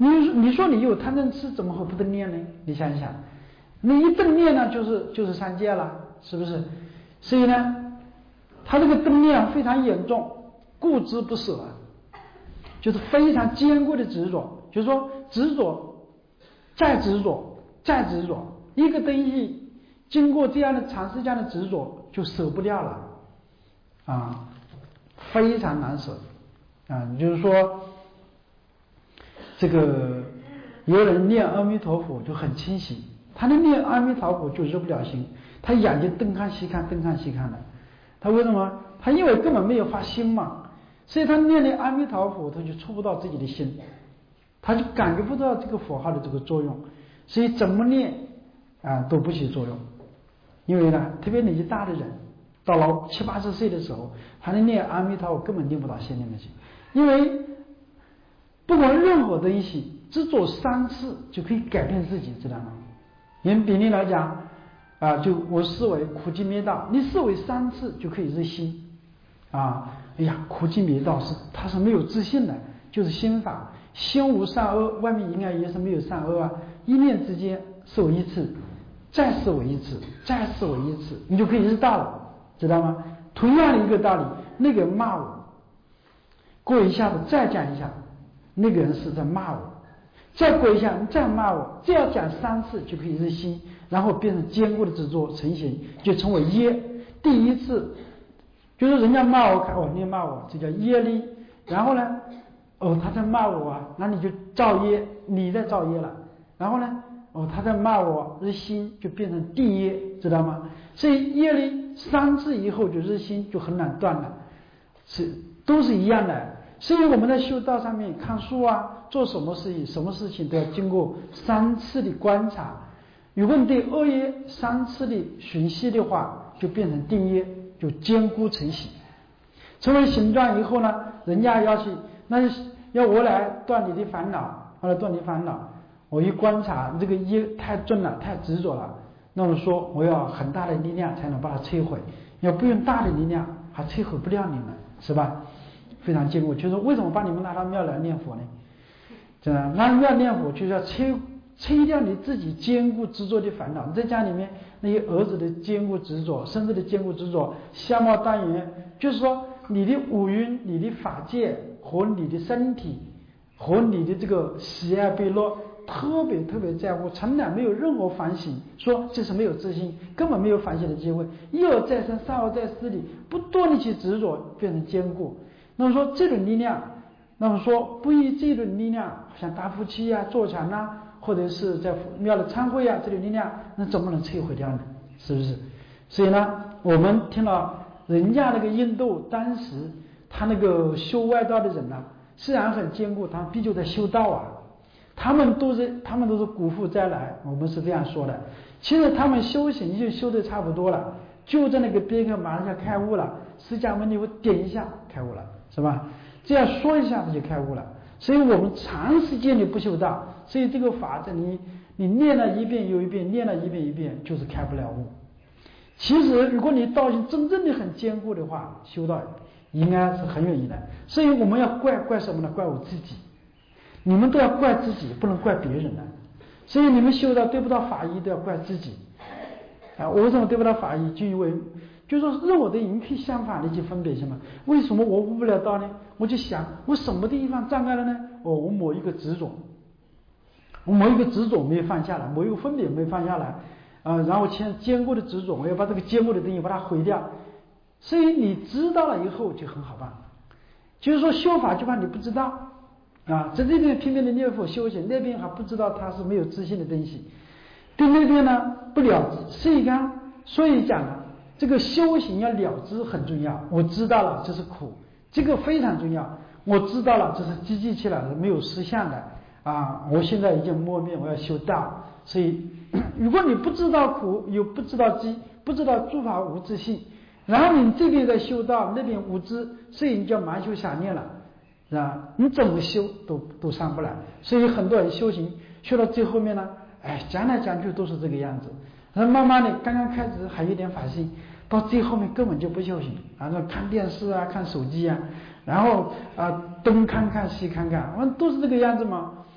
你你说你有贪嗔痴，怎么会不得念呢？你想一想，你一正念呢，就是就是三界了，是不是？所以呢，他这个正念非常严重，固执不舍，就是非常坚固的执着。就是说，执着，再执着，再执着，一个东西经过这样的长时间的执着，就舍不掉了，啊，非常难舍，啊，就是说，这个有人念阿弥陀佛就很清醒，他的念阿弥陀佛就入不了心，他眼睛东看西看，东看西看的，他为什么？他因为根本没有发心嘛，所以他念的阿弥陀佛，他就触不到自己的心。他就感觉不到这个佛号的这个作用，所以怎么念啊都不起作用。因为呢，特别年纪大的人，到了七八十岁的时候，还能念阿弥陀佛，根本念不到心里面去。因为不管任何东西，只做三次就可以改变自己，知道吗？因为比例来讲啊，就我视为苦集灭道，你视为三次就可以入心啊。哎呀，苦集灭道是它是没有自信的，就是心法。心无善恶，外面应该也是没有善恶啊。一念之间视为一次，再视为一次，再视为一次，你就可以知道了，知道吗？同样的一个道理，那个人骂我，过一下子再讲一下，那个人是在骂我，再过一下你再骂我，这要讲三次就可以入心，然后变成坚固的执着成型，就成为业。第一次就是人家骂我，看我你骂我，这叫业力。然后呢？哦，他在骂我啊，那你就造业，你在造业了。然后呢，哦，他在骂我，日心就变成地业，知道吗？所以业力三次以后就日心就很难断了，是都是一样的。所以我们在修道上面看书啊，做什么事情，什么事情都要经过三次的观察。如果你对恶业三次的寻悉的话，就变成定业，就坚固成形，成为形状以后呢，人家要去。那要我来断你的烦恼，我来断你烦恼，我一观察这个业太重了，太执着了，那么说我要很大的力量才能把它摧毁，要不用大的力量还摧毁不了你们，是吧？非常坚固。就是为什么把你们拿到庙来念佛呢？真的，拿庙念佛就是要摧摧掉你自己坚固执着的烦恼。你在家里面那些儿子的坚固执着，甚至的坚固执着，相貌单元，就是说你的五蕴、你的法界和你的身体和你的这个喜爱悲乐，特别特别在乎，从来没有任何反省，说这是没有自信，根本没有反省的机会，一而再生，三而再四的不断的去执着，变成坚固。那么说这种力量，那么说不以这种力量，像大夫妻啊、坐禅啊，或者是在庙里参会啊，这种力量，那怎么能摧毁掉呢？是不是？所以呢，我们听了人家那个印度当时他那个修外道的人呢、啊，虽然很坚固，他们毕竟在修道啊，他们都是他们都是古复再来，我们是这样说的。其实他们修行就修的差不多了，就在那个边刻马上就开悟了，释迦牟尼佛点一下开悟了，是吧？这样说一下他就开悟了。所以我们长时间的不修道，所以这个法子你你念了一遍又一遍，念了一遍一遍，就是开不了悟。其实如果你道行真正的很坚固的话，修道应该是很容易的。所以我们要怪怪什么呢？怪我自己。你们都要怪自己，不能怪别人的。所以你们修道对不到法义都要怪自己啊！我为什么对不到法义？就因为就是说任何的人可以相反的去分别什么？为什么我悟不了道呢？我就想我什么地方障碍了呢？哦，我某一个执着，我某一个执着没有放下来，某一个分别没有放下来啊、呃，然后牵坚固的执着，我要把这个坚固的东西把它毁掉。所以你知道了以后就很好办。就是说修法就怕你不知道啊，在这边拼命的念佛修行，那边还不知道它是没有自信的东西，对那边呢不了知。所以讲，所以讲了这个修行要了知很重要。我知道了这是苦，这个非常重要。我知道了这是积聚起来的，没有实相的啊！我现在已经摸灭，我要修道。所以如果你不知道苦，又不知道积，不知道诸法无自性，然后你这边在修道，那边无知，所以你就蛮修想念了，是吧？你怎么修都都上不来。所以很多人修行修到最后面呢，哎，讲来讲去都是这个样子。然后慢慢的，刚刚开始还有点反省，到最后面根本就不修行，然后看电视啊，看手机啊，然后啊、呃、东看看西看看，完都是这个样子嘛。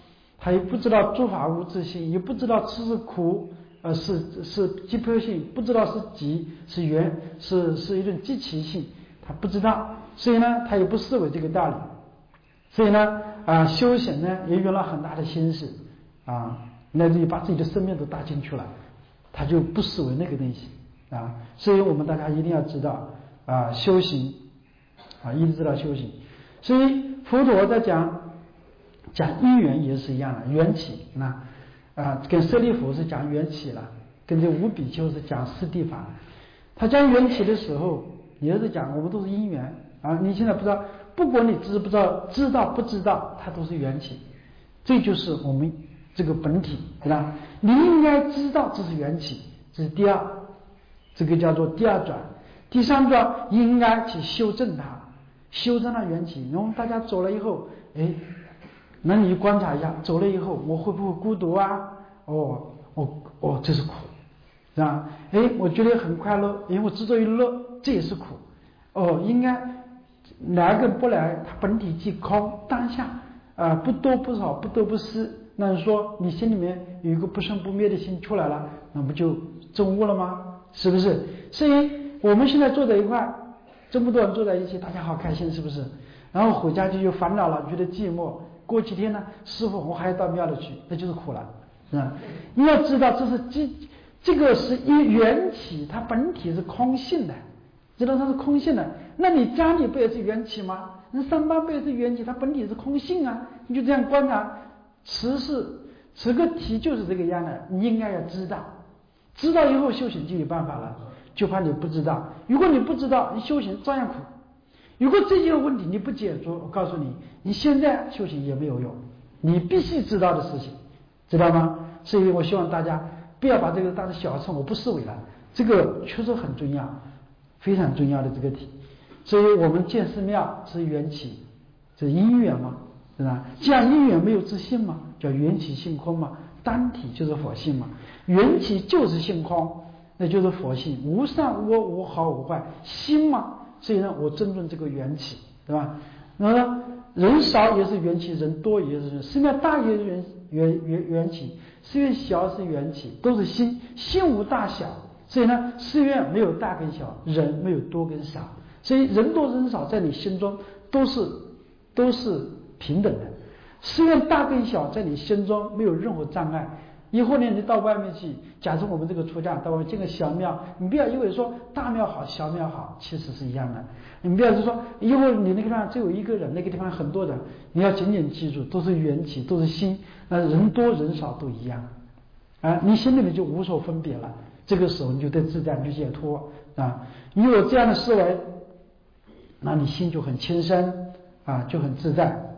他也不知道诸法无自性，也不知道吃是苦，呃是是即迫性，不知道是集是缘，是是一种即其性，他不知道，所以呢他也不思维这个道理，所以呢啊修行呢也用了很大的心思啊，乃至于把自己的生命都搭进去了，他就不思维那个东西啊，所以我们大家一定要知道啊修行啊一定知道修行，所以佛陀在讲讲因缘也是一样的，缘起那啊跟舍利弗是讲缘起了，跟这五比丘是讲四谛法，他讲缘起的时候也是讲我们都是因缘啊，你现在不知道，不管你知不知道，知道不知道，它都是缘起，这就是我们这个本体，对吧？你应该知道这是缘起，这是第二，这个叫做第二转。第三转应该去修正它，修正它缘起。然后大家走了以后，哎，那你观察一下，走了以后我会不会孤独啊？哦，哦，哦，这是苦，是吧？哎，我觉得很快乐，因为我执着于乐，这也是苦。哦，应该来跟不来，它本体即空，当下啊、呃、不多不少，不得不失。那说你心里面有一个不生不灭的心出来了，那不就证悟了吗？是不是？所以我们现在坐在一块，这么多人坐在一起，大家好开心，是不是？然后回家就有烦恼了，觉得寂寞。过几天呢，师父我还要到庙里去，那就是苦了，是吧？你要知道，这是机，这个是一缘起，它本体是空性的，知道它是空性的。那你家里不也是缘起吗？那上班不也是缘起？它本体是空性啊，你就这样观察。此事此个题就是这个样的，你应该要知道，知道以后修行就有办法了，就怕你不知道。如果你不知道，你修行照样苦。如果这些问题你不解决，我告诉你，你现在修行也没有用，你必须知道的事情，知道吗？所以我希望大家不要把这个当成小事，我不思维了，这个确实很重要，非常重要的这个题。所以我们建寺庙是缘起，这是因缘嘛，是吧？既然因缘没有自性嘛，叫缘起性空嘛，单体就是佛性嘛，缘起就是性空，那就是佛性，无善无恶无好无坏，心嘛。所以呢，我尊重这个缘起，对吧？然后呢，人少也是缘起，人多也是缘起，寺庙大也是缘缘缘缘起，寺院小是缘起，都是心，心无大小。所以呢，寺院没有大跟小，人没有多跟少，所以人多人少在你心中都是都是平等的。寺院大跟小在你心中没有任何障碍。以后呢，你到外面去，假设我们这个出家到外面建个小庙，你不要以为说大庙好小庙好，其实是一样的。你不要是说以后你那个地方只有一个人，那个地方很多人，你要紧紧记住，都是缘起，都是心，那人多人少都一样啊，你心里面就无所分别了。这个时候你就得自在，你就解脱啊。你有这样的思维，那你心就很轻身啊，就很自在。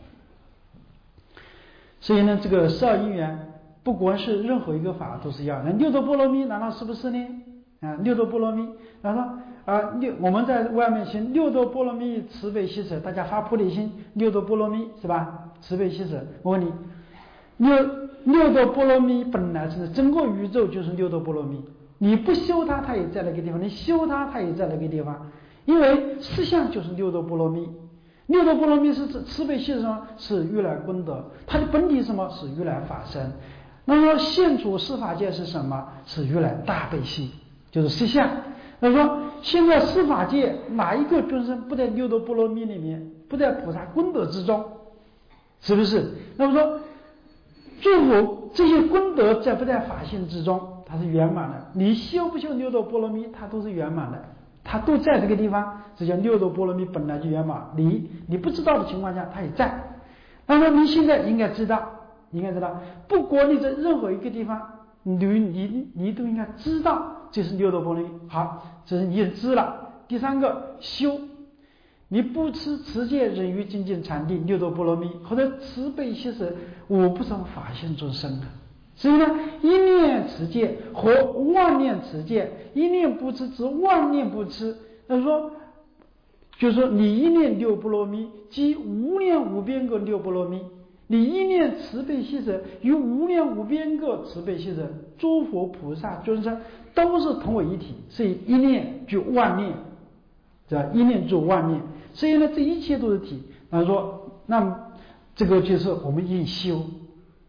所以呢，这个十二因缘。不管是任何一个法都是一样的，六度波罗蜜难道是不是呢？啊，六度波罗蜜，然后啊六我们在外面行六度波罗蜜慈悲喜舍，大家发菩提心，六度波罗蜜是吧？慈悲喜舍，我问你，六六度波罗蜜本来是整个宇宙就是六度波罗蜜，你不修它，它也在那个地方；你修它，它也在那个地方。因为实相就是六度波罗蜜，六度波罗蜜是指慈悲喜舍，是如来功德，它的本体是什么？是如来法身。那么现处司法界是什么？是如来大悲心，就是实相。那说现在司法界哪一个众生不在六度波罗蜜里面，不在菩萨功德之中，是不是？那么说诸佛这些功德在不在法性之中，它是圆满的。你修不修六度波罗蜜，它都是圆满的，它都在这个地方。这叫六度波罗蜜本来就圆满，你你不知道的情况下，它也在。那么你现在应该知道。你应该知道，不管你在任何一个地方，你你你都应该知道这是六度波罗蜜。好，这是你也知了。第三个修，你不持持戒忍辱精进禅定六度波罗蜜，或者慈悲喜舍，我不生法性众生的。所以呢，一念持戒和万念持戒，一念不持持万念不持。他说，就是说你一念六波罗蜜，即无量无边个六波罗蜜。你一念慈悲喜舍，与无量无边个慈悲喜舍，诸佛菩萨众生都是同为一体，所以一念就万念，是吧？一念就万念，所以呢，这一切都是体。那说，那这个就是我们应修，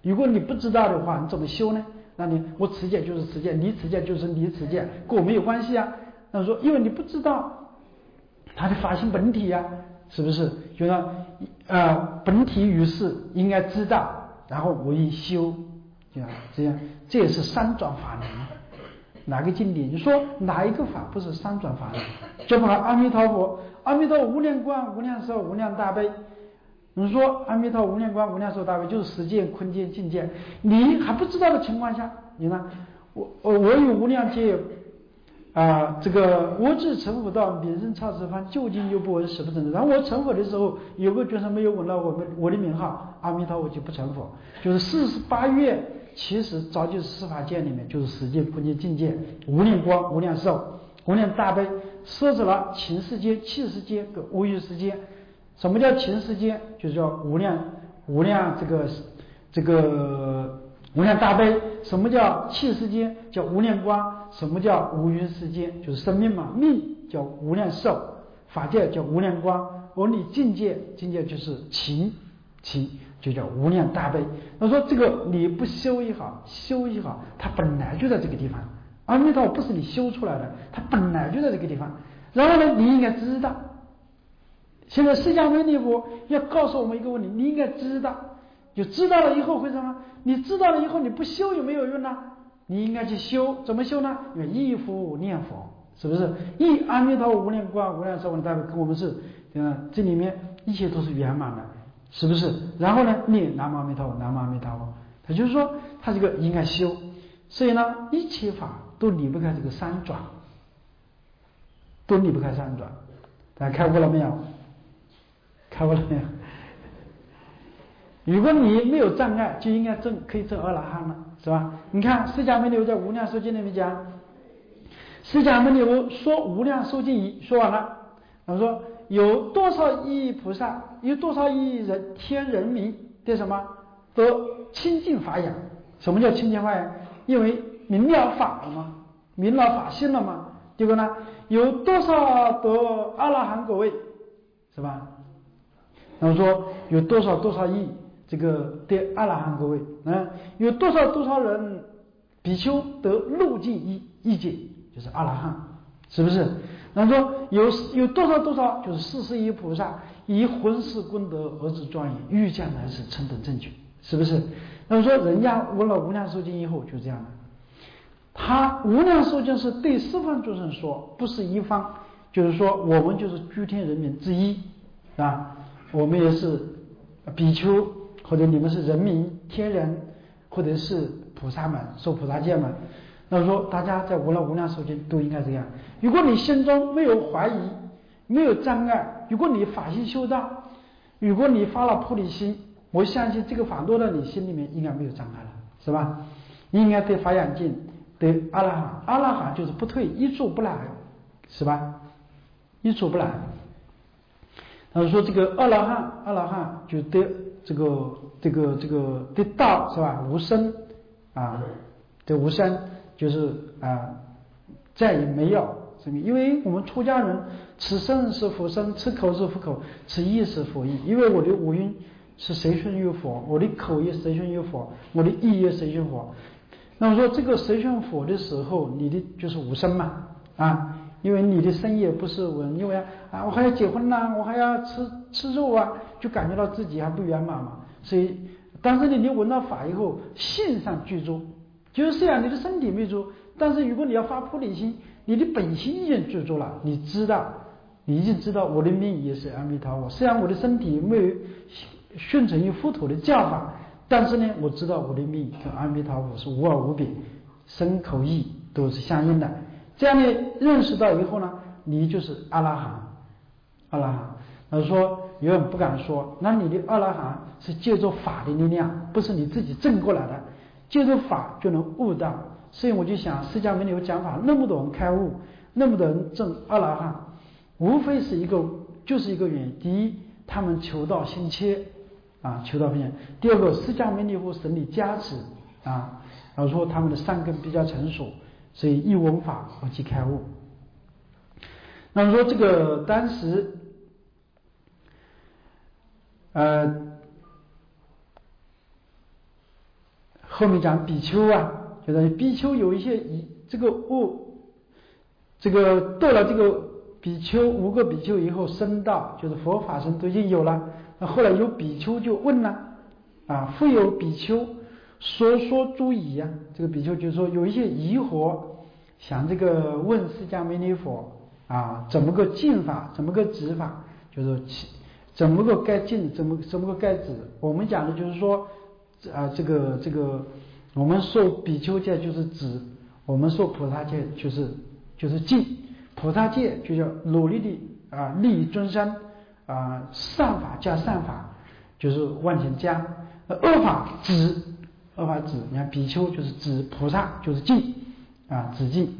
如果你不知道的话，你怎么修呢？那你我持戒就是持戒，离持戒就是离持戒，跟我没有关系啊。那说因为你不知道它的法性本体呀、啊，是不是？就说呃本体于是应该知道，然后我一修，这样这样，这也是三转法轮。哪个经典？你说哪一个法不是三转法轮？就把阿弥陀佛，阿弥陀佛无量光、无量寿、无量大悲。你说阿弥陀无量光、无量寿大悲就是实践、坤见、境界，你还不知道的情况下，你看我我我有无量劫啊、呃，这个我自成佛道，名声超十方，究竟又不闻十不成。然后我成佛的时候，有个觉生没有闻到我们我的名号，阿弥陀佛就不成佛。就是四十八愿，其实早就是十法界里面就是实践、坤见、境界，无量光、无量寿、无量大悲，设置了情世间、气世间跟无欲世间。什么叫情世间？就是叫无量无量这个这个无量大悲。什么叫气世间？叫无量光。什么叫无云世间？就是生命嘛，命叫无量寿，法界叫无量光。而你境界，境界就是情，情就叫无量大悲。他说这个你不修也好，修也好，它本来就在这个地方。阿弥陀佛不是你修出来的，它本来就在这个地方。然后呢，你应该知道。现在释迦牟尼佛要告诉我们一个问题，你应该知道，就知道了以后会什么？你知道了以后你不修有没有用呢？你应该去修，怎么修呢？因为忆佛念佛，是不是？忆阿弥陀佛无量光、无量寿、无量大悲，跟我们是，嗯，这里面一切都是圆满的，是不是？然后呢，念南无阿弥陀佛，南无阿弥陀佛，也就是说，他这个应该修。所以呢，一切法都离不开这个三转，都离不开三转。大家开悟了没有？开悟了没有？如果你没有障碍，就应该证可以证阿罗汉了，是吧？你看释迦牟尼佛在无量寿经里面讲，释迦牟尼佛说无量寿经仪说完了，他说有多少亿菩萨，有多少亿人天人民的什么得清净法眼？什么叫清净法眼？因为明了法了嘛，明了法性了嘛。结果呢，有多少得阿罗汉果位，是吧？然后说有多少多少亿这个得阿罗汉果位，嗯，有多少多少人比丘得入境一一界，就是阿罗汉，是不是？然后说有有多少多少，就是四十亿菩萨以浑世功德而至庄严，欲将来世成等正觉，是不是？那么说人家闻了无量寿经以后就这样的，他无量寿经是对十方众生说，不是一方，就是说我们就是居天人民之一啊。我们也是比丘，或者你们是人民、天人，或者是菩萨们、受菩萨戒们。那说大家在无量无量寿经都应该这样。如果你心中没有怀疑、没有障碍，如果你法性修道，如果你发了菩提心，我相信这个法落到你心里面应该没有障碍了，是吧？你应该对法眼净，对阿罗汉，阿罗汉就是不退，一住不来，是吧？一住不来。他说这个阿罗汉，阿罗汉就得这个这个这个得道，是吧？无生啊，得无生就是啊，再也没有什么。因为我们出家人吃生是佛生，吃口是佛口，吃意是佛意。因为我的五蕴是随顺于佛，我的口也随顺于佛，我的意也随顺佛。那么说这个随顺佛的时候，你的就是无生嘛啊。因为你的身业不是稳，因为啊，我还要结婚呐、啊，我还要吃吃肉啊，就感觉到自己还不圆满嘛。所以，但是呢，你闻到法以后，性上具足，就是虽然你的身体没足，但是如果你要发菩提心，你的本心已经具足了。你知道，你已经知道我的命也是阿弥陀佛。虽然我的身体没有顺承于佛陀的教法，但是呢，我知道我的命跟阿弥陀佛是无二无别，身口意都是相应的。这样呢，认识到以后呢，你就是阿拉罕，阿拉罕。他说有人不敢说，那你的阿拉罕是借助法的力量，不是你自己证过来的，借助法就能悟到。所以我就想，释迦牟尼佛讲法，那么多人开悟，那么多人证阿拉罕，无非是一个，就是一个原因。第一，他们求道心切啊，求道心切；第二个，释迦牟尼佛神力加持啊，然后说他们的善根比较成熟。所以一闻法而即开悟。那么说这个当时，呃， 后面讲比丘啊，就是比丘有一些以这个物，这个到了这个比丘五个比丘以后升到就是佛法僧都已经有了，那后来有比丘就问了啊，复有比丘说说诸疑啊，这个比丘就说有一些疑惑，想这个问释迦牟尼佛啊，怎么个进法，怎么个止法，就是怎么个该进，怎么怎么个该止。我们讲的就是说啊，这个这个我们受比丘戒就是止，我们受菩萨戒就是就是进。菩萨戒就叫努力的啊利益众生啊，善法加善法就是往前加，恶法止，恶法止。你看比丘就是止，菩萨就是进啊，止进。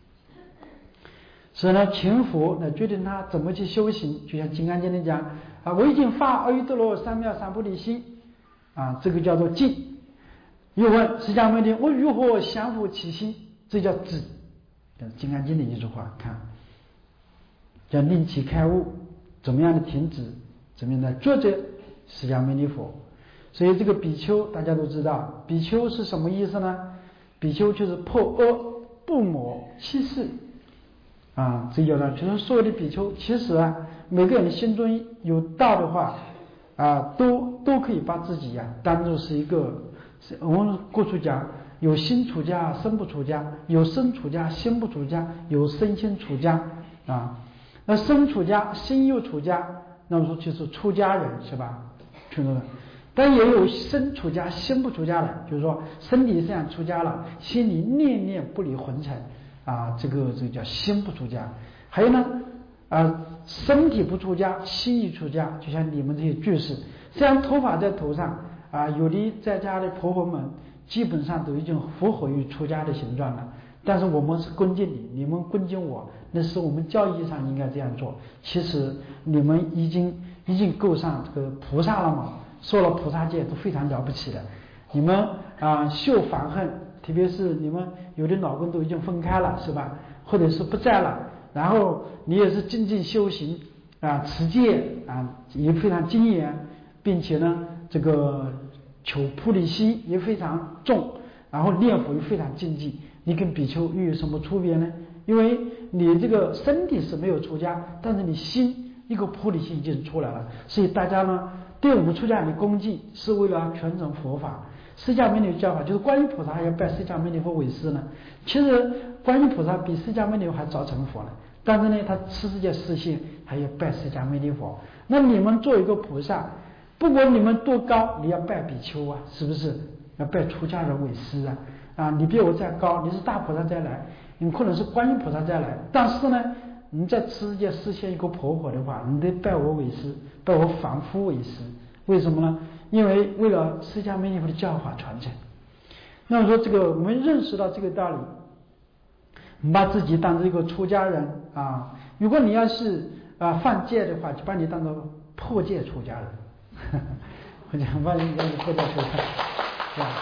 所以呢，勤佛来决定他怎么去修行，就像《金刚经》里讲啊，我已经发阿耨多罗三藐三菩提心啊，这个叫做进。又问释迦牟尼，我如何降伏其心？这叫止。《金刚经》里一句话，看叫令其开悟，怎么样的停止，怎么样的作者释迦牟尼佛。所以这个比丘大家都知道，比丘是什么意思呢？比丘就是破恶不魔欺世啊，这有了就是所有的比丘，其实啊，每个人心中有道的话啊，都都可以把自己呀、啊、当做是一个，我们过去讲有心出家身不出家，有身出家心不出家，有身心出家啊。那身出家心又出家，那么说就是出家人是吧？听懂了？但也有身出家心不出家的，就是说身体上出家了，心里念念不离红尘啊，这个这个叫心不出家。还有呢啊，身体不出家，心意出家，就像你们这些居士，虽然头发在头上啊，有的在家的婆婆们基本上都已经符合于出家的形状了，但是我们是恭敬你，你们恭敬我，那是我们教义上应该这样做。其实你们已经已经够上这个菩萨了嘛，受了菩萨戒都非常了不起的。你们啊修反恨，特别是你们有的老公都已经分开了是吧，或者是不在了，然后你也是精进修行啊，持戒啊也非常精严，并且呢这个求菩提心也非常重，然后念佛也非常精进，你跟比丘又有什么区别呢？因为你这个身体是没有出家，但是你心一个菩提心已经出来了，所以大家呢对我们出家人的恭敬是为了传承佛法。释迦牟尼的教法就是观音菩萨还要拜释迦牟尼佛为师呢，其实观音菩萨比释迦牟尼佛还早成佛呢，但是呢他持世界实现还要拜释迦牟尼佛。那你们做一个菩萨，不管你们多高，你要拜比丘啊，是不是要拜出家人为师啊？啊，你比我再高，你是大菩萨再来，你可能是观音菩萨再来，但是呢你在持世界实现一个婆婆的话，你得拜我为师，拜我凡夫为师。为什么呢？因为为了释迦牟尼佛的教法传承。那么说这个我们认识到这个道理，把自己当成一个出家人啊。如果你要是啊犯戒的话，就把你当做破戒出家人。我讲把你当做破戒出家人，是吧？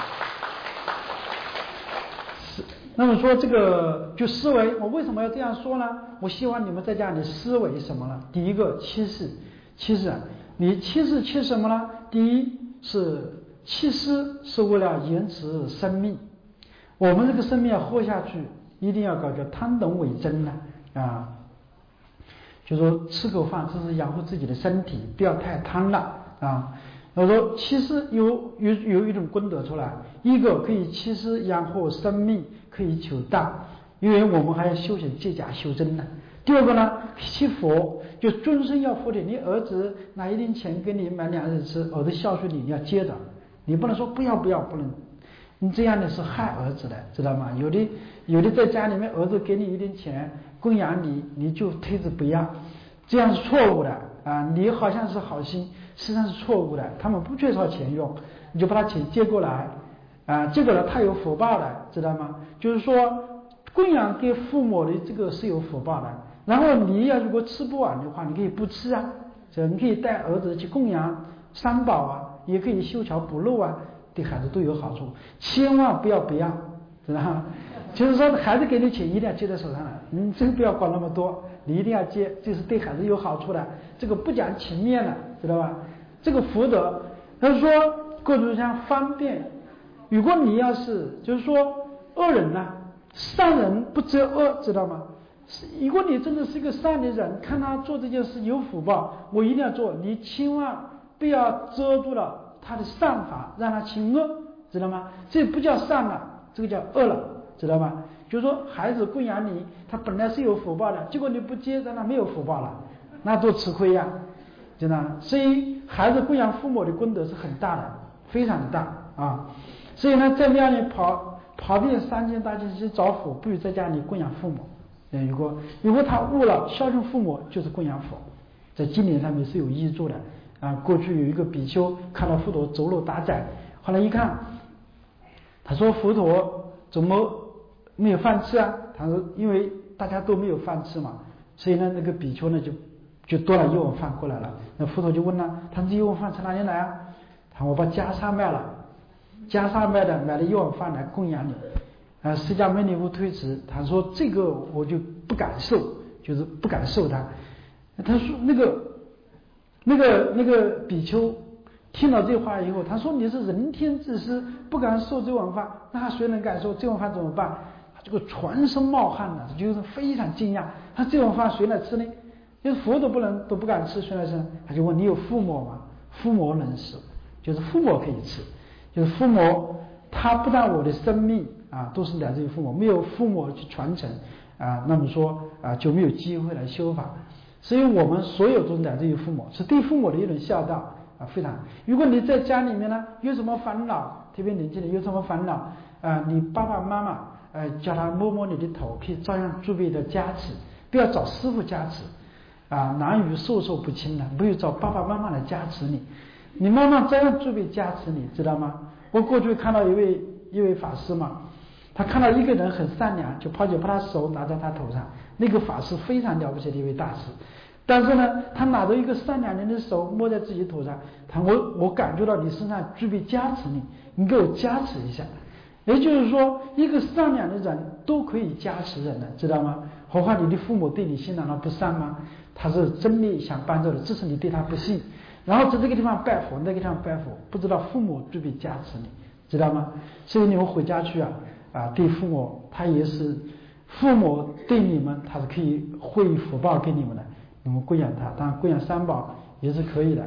是。那么说这个就思维，我为什么要这样说呢？我希望你们在家里思维什么呢？第一个七事，七事啊。你七事七什么呢？第一是七事是为了延迟生命，我们这个生命要活下去，一定要搞叫贪等为真的啊，就说吃口饭这是养护自己的身体，不要太贪了啊。我说七事有有有一种功德出来，一个可以七事养活生命，可以求道，因为我们还要修行戒假修真呢。第二个呢，七佛就终身要佛的，你儿子拿一点钱给你买两日吃，儿子孝顺你，你要接着，你不能说不要不要不能，你这样的是害儿子的，知道吗？有的有的在家里面儿子给你一点钱供养你，你就推着不要，这样是错误的啊！你好像是好心，实际上是错误的，他们不缺少钱用，你就把他钱接过来啊，接过来他有福报的，知道吗？就是说供养给父母的这个是有福报的。然后你要如果吃不完的话，你可以不吃啊，这你可以带儿子去供养三宝啊，也可以修桥补路啊，对孩子都有好处。千万不要不要，知道吗？就是说孩子给你钱一定要接在手上了，你真不要管那么多，你一定要接，这是对孩子有好处的。这个不讲情面了，知道吧？这个福德，他说各种像方便， 如果你要是就是说恶人呢、啊，善人不遮恶，知道吗？如果你真的是一个善的人，看他做这件事有福报，我一定要做，你千万不要遮住了他的善法，让他行恶，知道吗？这不叫善了，这个叫恶了，知道吗？就是说孩子供养你，他本来是有福报的，结果你不接，让他没有福报了，那多吃亏呀、啊，知道吗？所以孩子供养父母的功德是很大的，非常的大啊。所以呢，在庙里跑跑遍三千大千去找佛，不如在家里供养父母。嗯，如果如果他悟了孝顺父母就是供养佛，在经典上面是有依注的啊。过去有一个比丘看到佛陀走路打载，后来一看，他说佛陀怎么没有饭吃啊？他说因为大家都没有饭吃嘛，所以呢那个比丘呢就就多了一碗饭过来了。那佛陀就问他，他这一碗饭从哪里来啊？他说我把袈裟卖了，袈裟卖的买了一碗饭来供养你。啊，释迦牟尼佛推辞，他说这个我就不敢受，就是不敢受他。他说那个那个那个比丘听到这话以后，他说你是人天自私，不敢受这碗饭，那谁能敢受这碗饭怎么办？他这个全身冒汗了，就是非常惊讶。他这碗饭谁来吃呢？就是佛都不能都不敢吃，谁来吃？他就问你有父母吗？父母能吃，就是父母可以吃，就是父母他不但我的生命。啊，都是来自于父母，没有父母去传承啊，那么说啊就没有机会来修法。所以我们所有都是来自于父母，是对父母的一种孝道啊，非常。如果你在家里面呢有什么烦恼，特别年轻人有什么烦恼啊，你爸爸妈妈呃叫他摸摸你的头，可以照样具备的加持，不要找师傅加持啊，难于授受不亲的，不要找爸爸妈妈来加持你，你妈妈照样具备加持你，知道吗？我过去看到一位一位法师嘛。他看到一个人很善良，就跑去把他手拿在他头上。那个法师非常了不起的一位大师，但是呢，他拿着一个善良人的手摸在自己头上，他我我感觉到你身上具备加持你，你给我加持一下。也就是说，一个善良的人都可以加持人的，知道吗？何况你的父母对你心难道不善吗？他是真的想帮助的，只是你对他不信。然后在这个地方拜佛，那个地方拜佛，不知道父母具备加持你，知道吗？所以你们回家去啊。啊，对父母，他也是父母对你们，他是可以汇福报给你们的，你们供养他，当然供养三宝也是可以的。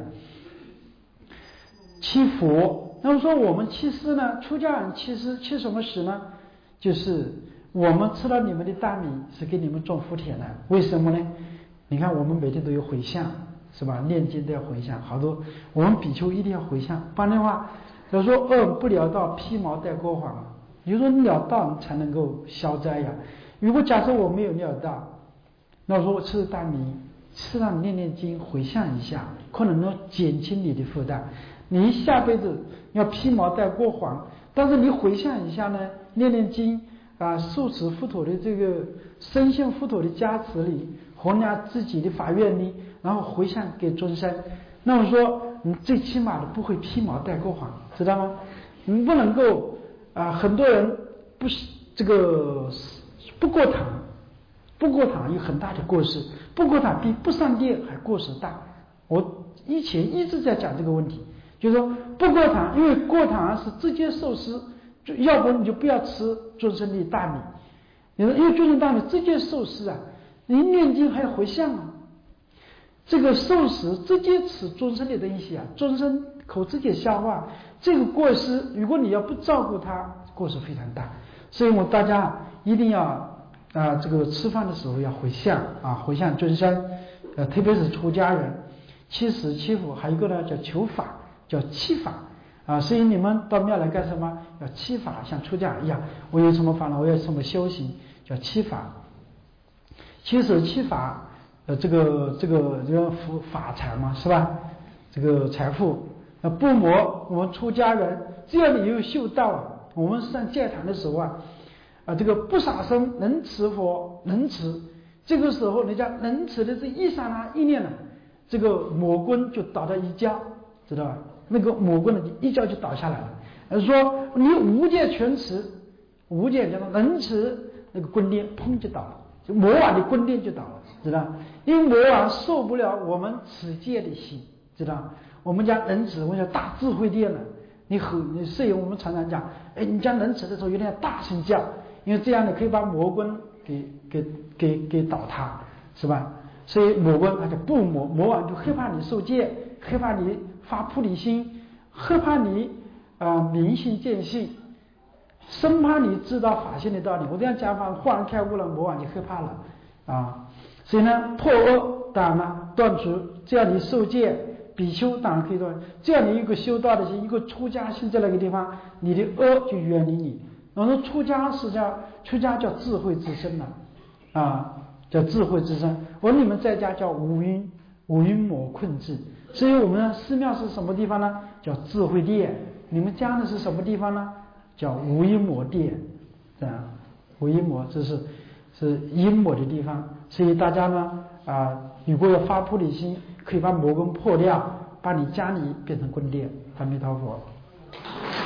七佛，那么说我们七施呢？出家人七施，七什么施呢？就是我们吃了你们的大米，是给你们种福田的。为什么呢？你看我们每天都有回向，是吧？念经都要回向，好多我们比丘一定要回向，不然的话，要说恶不了道，披毛戴锅黄。比如说你了道才能够消灾呀。如果假设我没有了道，那我说我吃大米，适当念念经回向一下，可能能减轻你的负担。你下辈子要披毛戴锅黄，但是你回向一下呢，念念经啊，受持佛陀的这个深信佛陀的加持里，弘扬自己的法愿力，然后回向给众生。那么说你最起码的不会披毛戴锅黄，知道吗？你不能够。啊，很多人不是这个不过堂，不过堂有很大的过失，不过堂比不上殿还过失大。我以前一直在讲这个问题，就是说不过堂，因为过堂是直接受施，就要不你就不要吃众生的大米，你说因为众生大米直接受施啊，你念经还要回向啊，这个受食直接吃众生的东西啊，众生口直接消化。这个过失，如果你要不照顾它，过失非常大。所以我大家一定要啊、呃，这个吃饭的时候要回向啊，回向众生，呃，特别是出家人，七食七福，还有一个呢叫求法，叫七法啊。所以你们到庙来干什么？要七法，像出家一样，我有什么法呢？我有什么修行？叫七法。七食七法，呃，这个这个这个福法财嘛，是吧？这个财富。呃，不魔，我们出家人，只要你有修道啊，我们上戒坛的时候啊，啊，这个不杀生，能持佛，能持，这个时候人家能持的这一刹那一念呢，这个魔棍就倒到一跤，知道吧？那个魔棍呢，一跤就倒下来了。呃，说你无戒全持，无戒叫做能持，那个棍链砰就倒了，就魔王的棍链就倒了，知道？因为魔王受不了我们持戒的心，知道？我们家能持，我们叫大智慧殿了， 你吼，你所以我们常常讲，哎，你讲能吃的时候有点大声叫，因为这样你可以把魔棍给给给给倒塌，是吧？所以魔棍它就不魔，魔王就害怕你受戒，害怕你发菩提心，害怕你啊、呃、明心见性，生怕你知道法性的道理。我这样讲法，豁然开悟了，魔王就害怕了啊。所以呢，破恶当然了，断除，只要你受戒。比丘当然可以断，只要你有一个修道的心，一个出家心在那个地方，你的恶就远离你。然后出家是叫出家叫智慧之身了，啊，叫智慧之身。我们你们在家叫五阴五阴魔困制，所以我们寺庙是什么地方呢？叫智慧殿。你们家呢是什么地方呢？叫无阴魔殿，这样无阴魔这是是阴魔的地方。所以大家呢啊，如果要发菩提心，可以把魔棍破掉，把你家里变成棍殿。阿弥陀佛。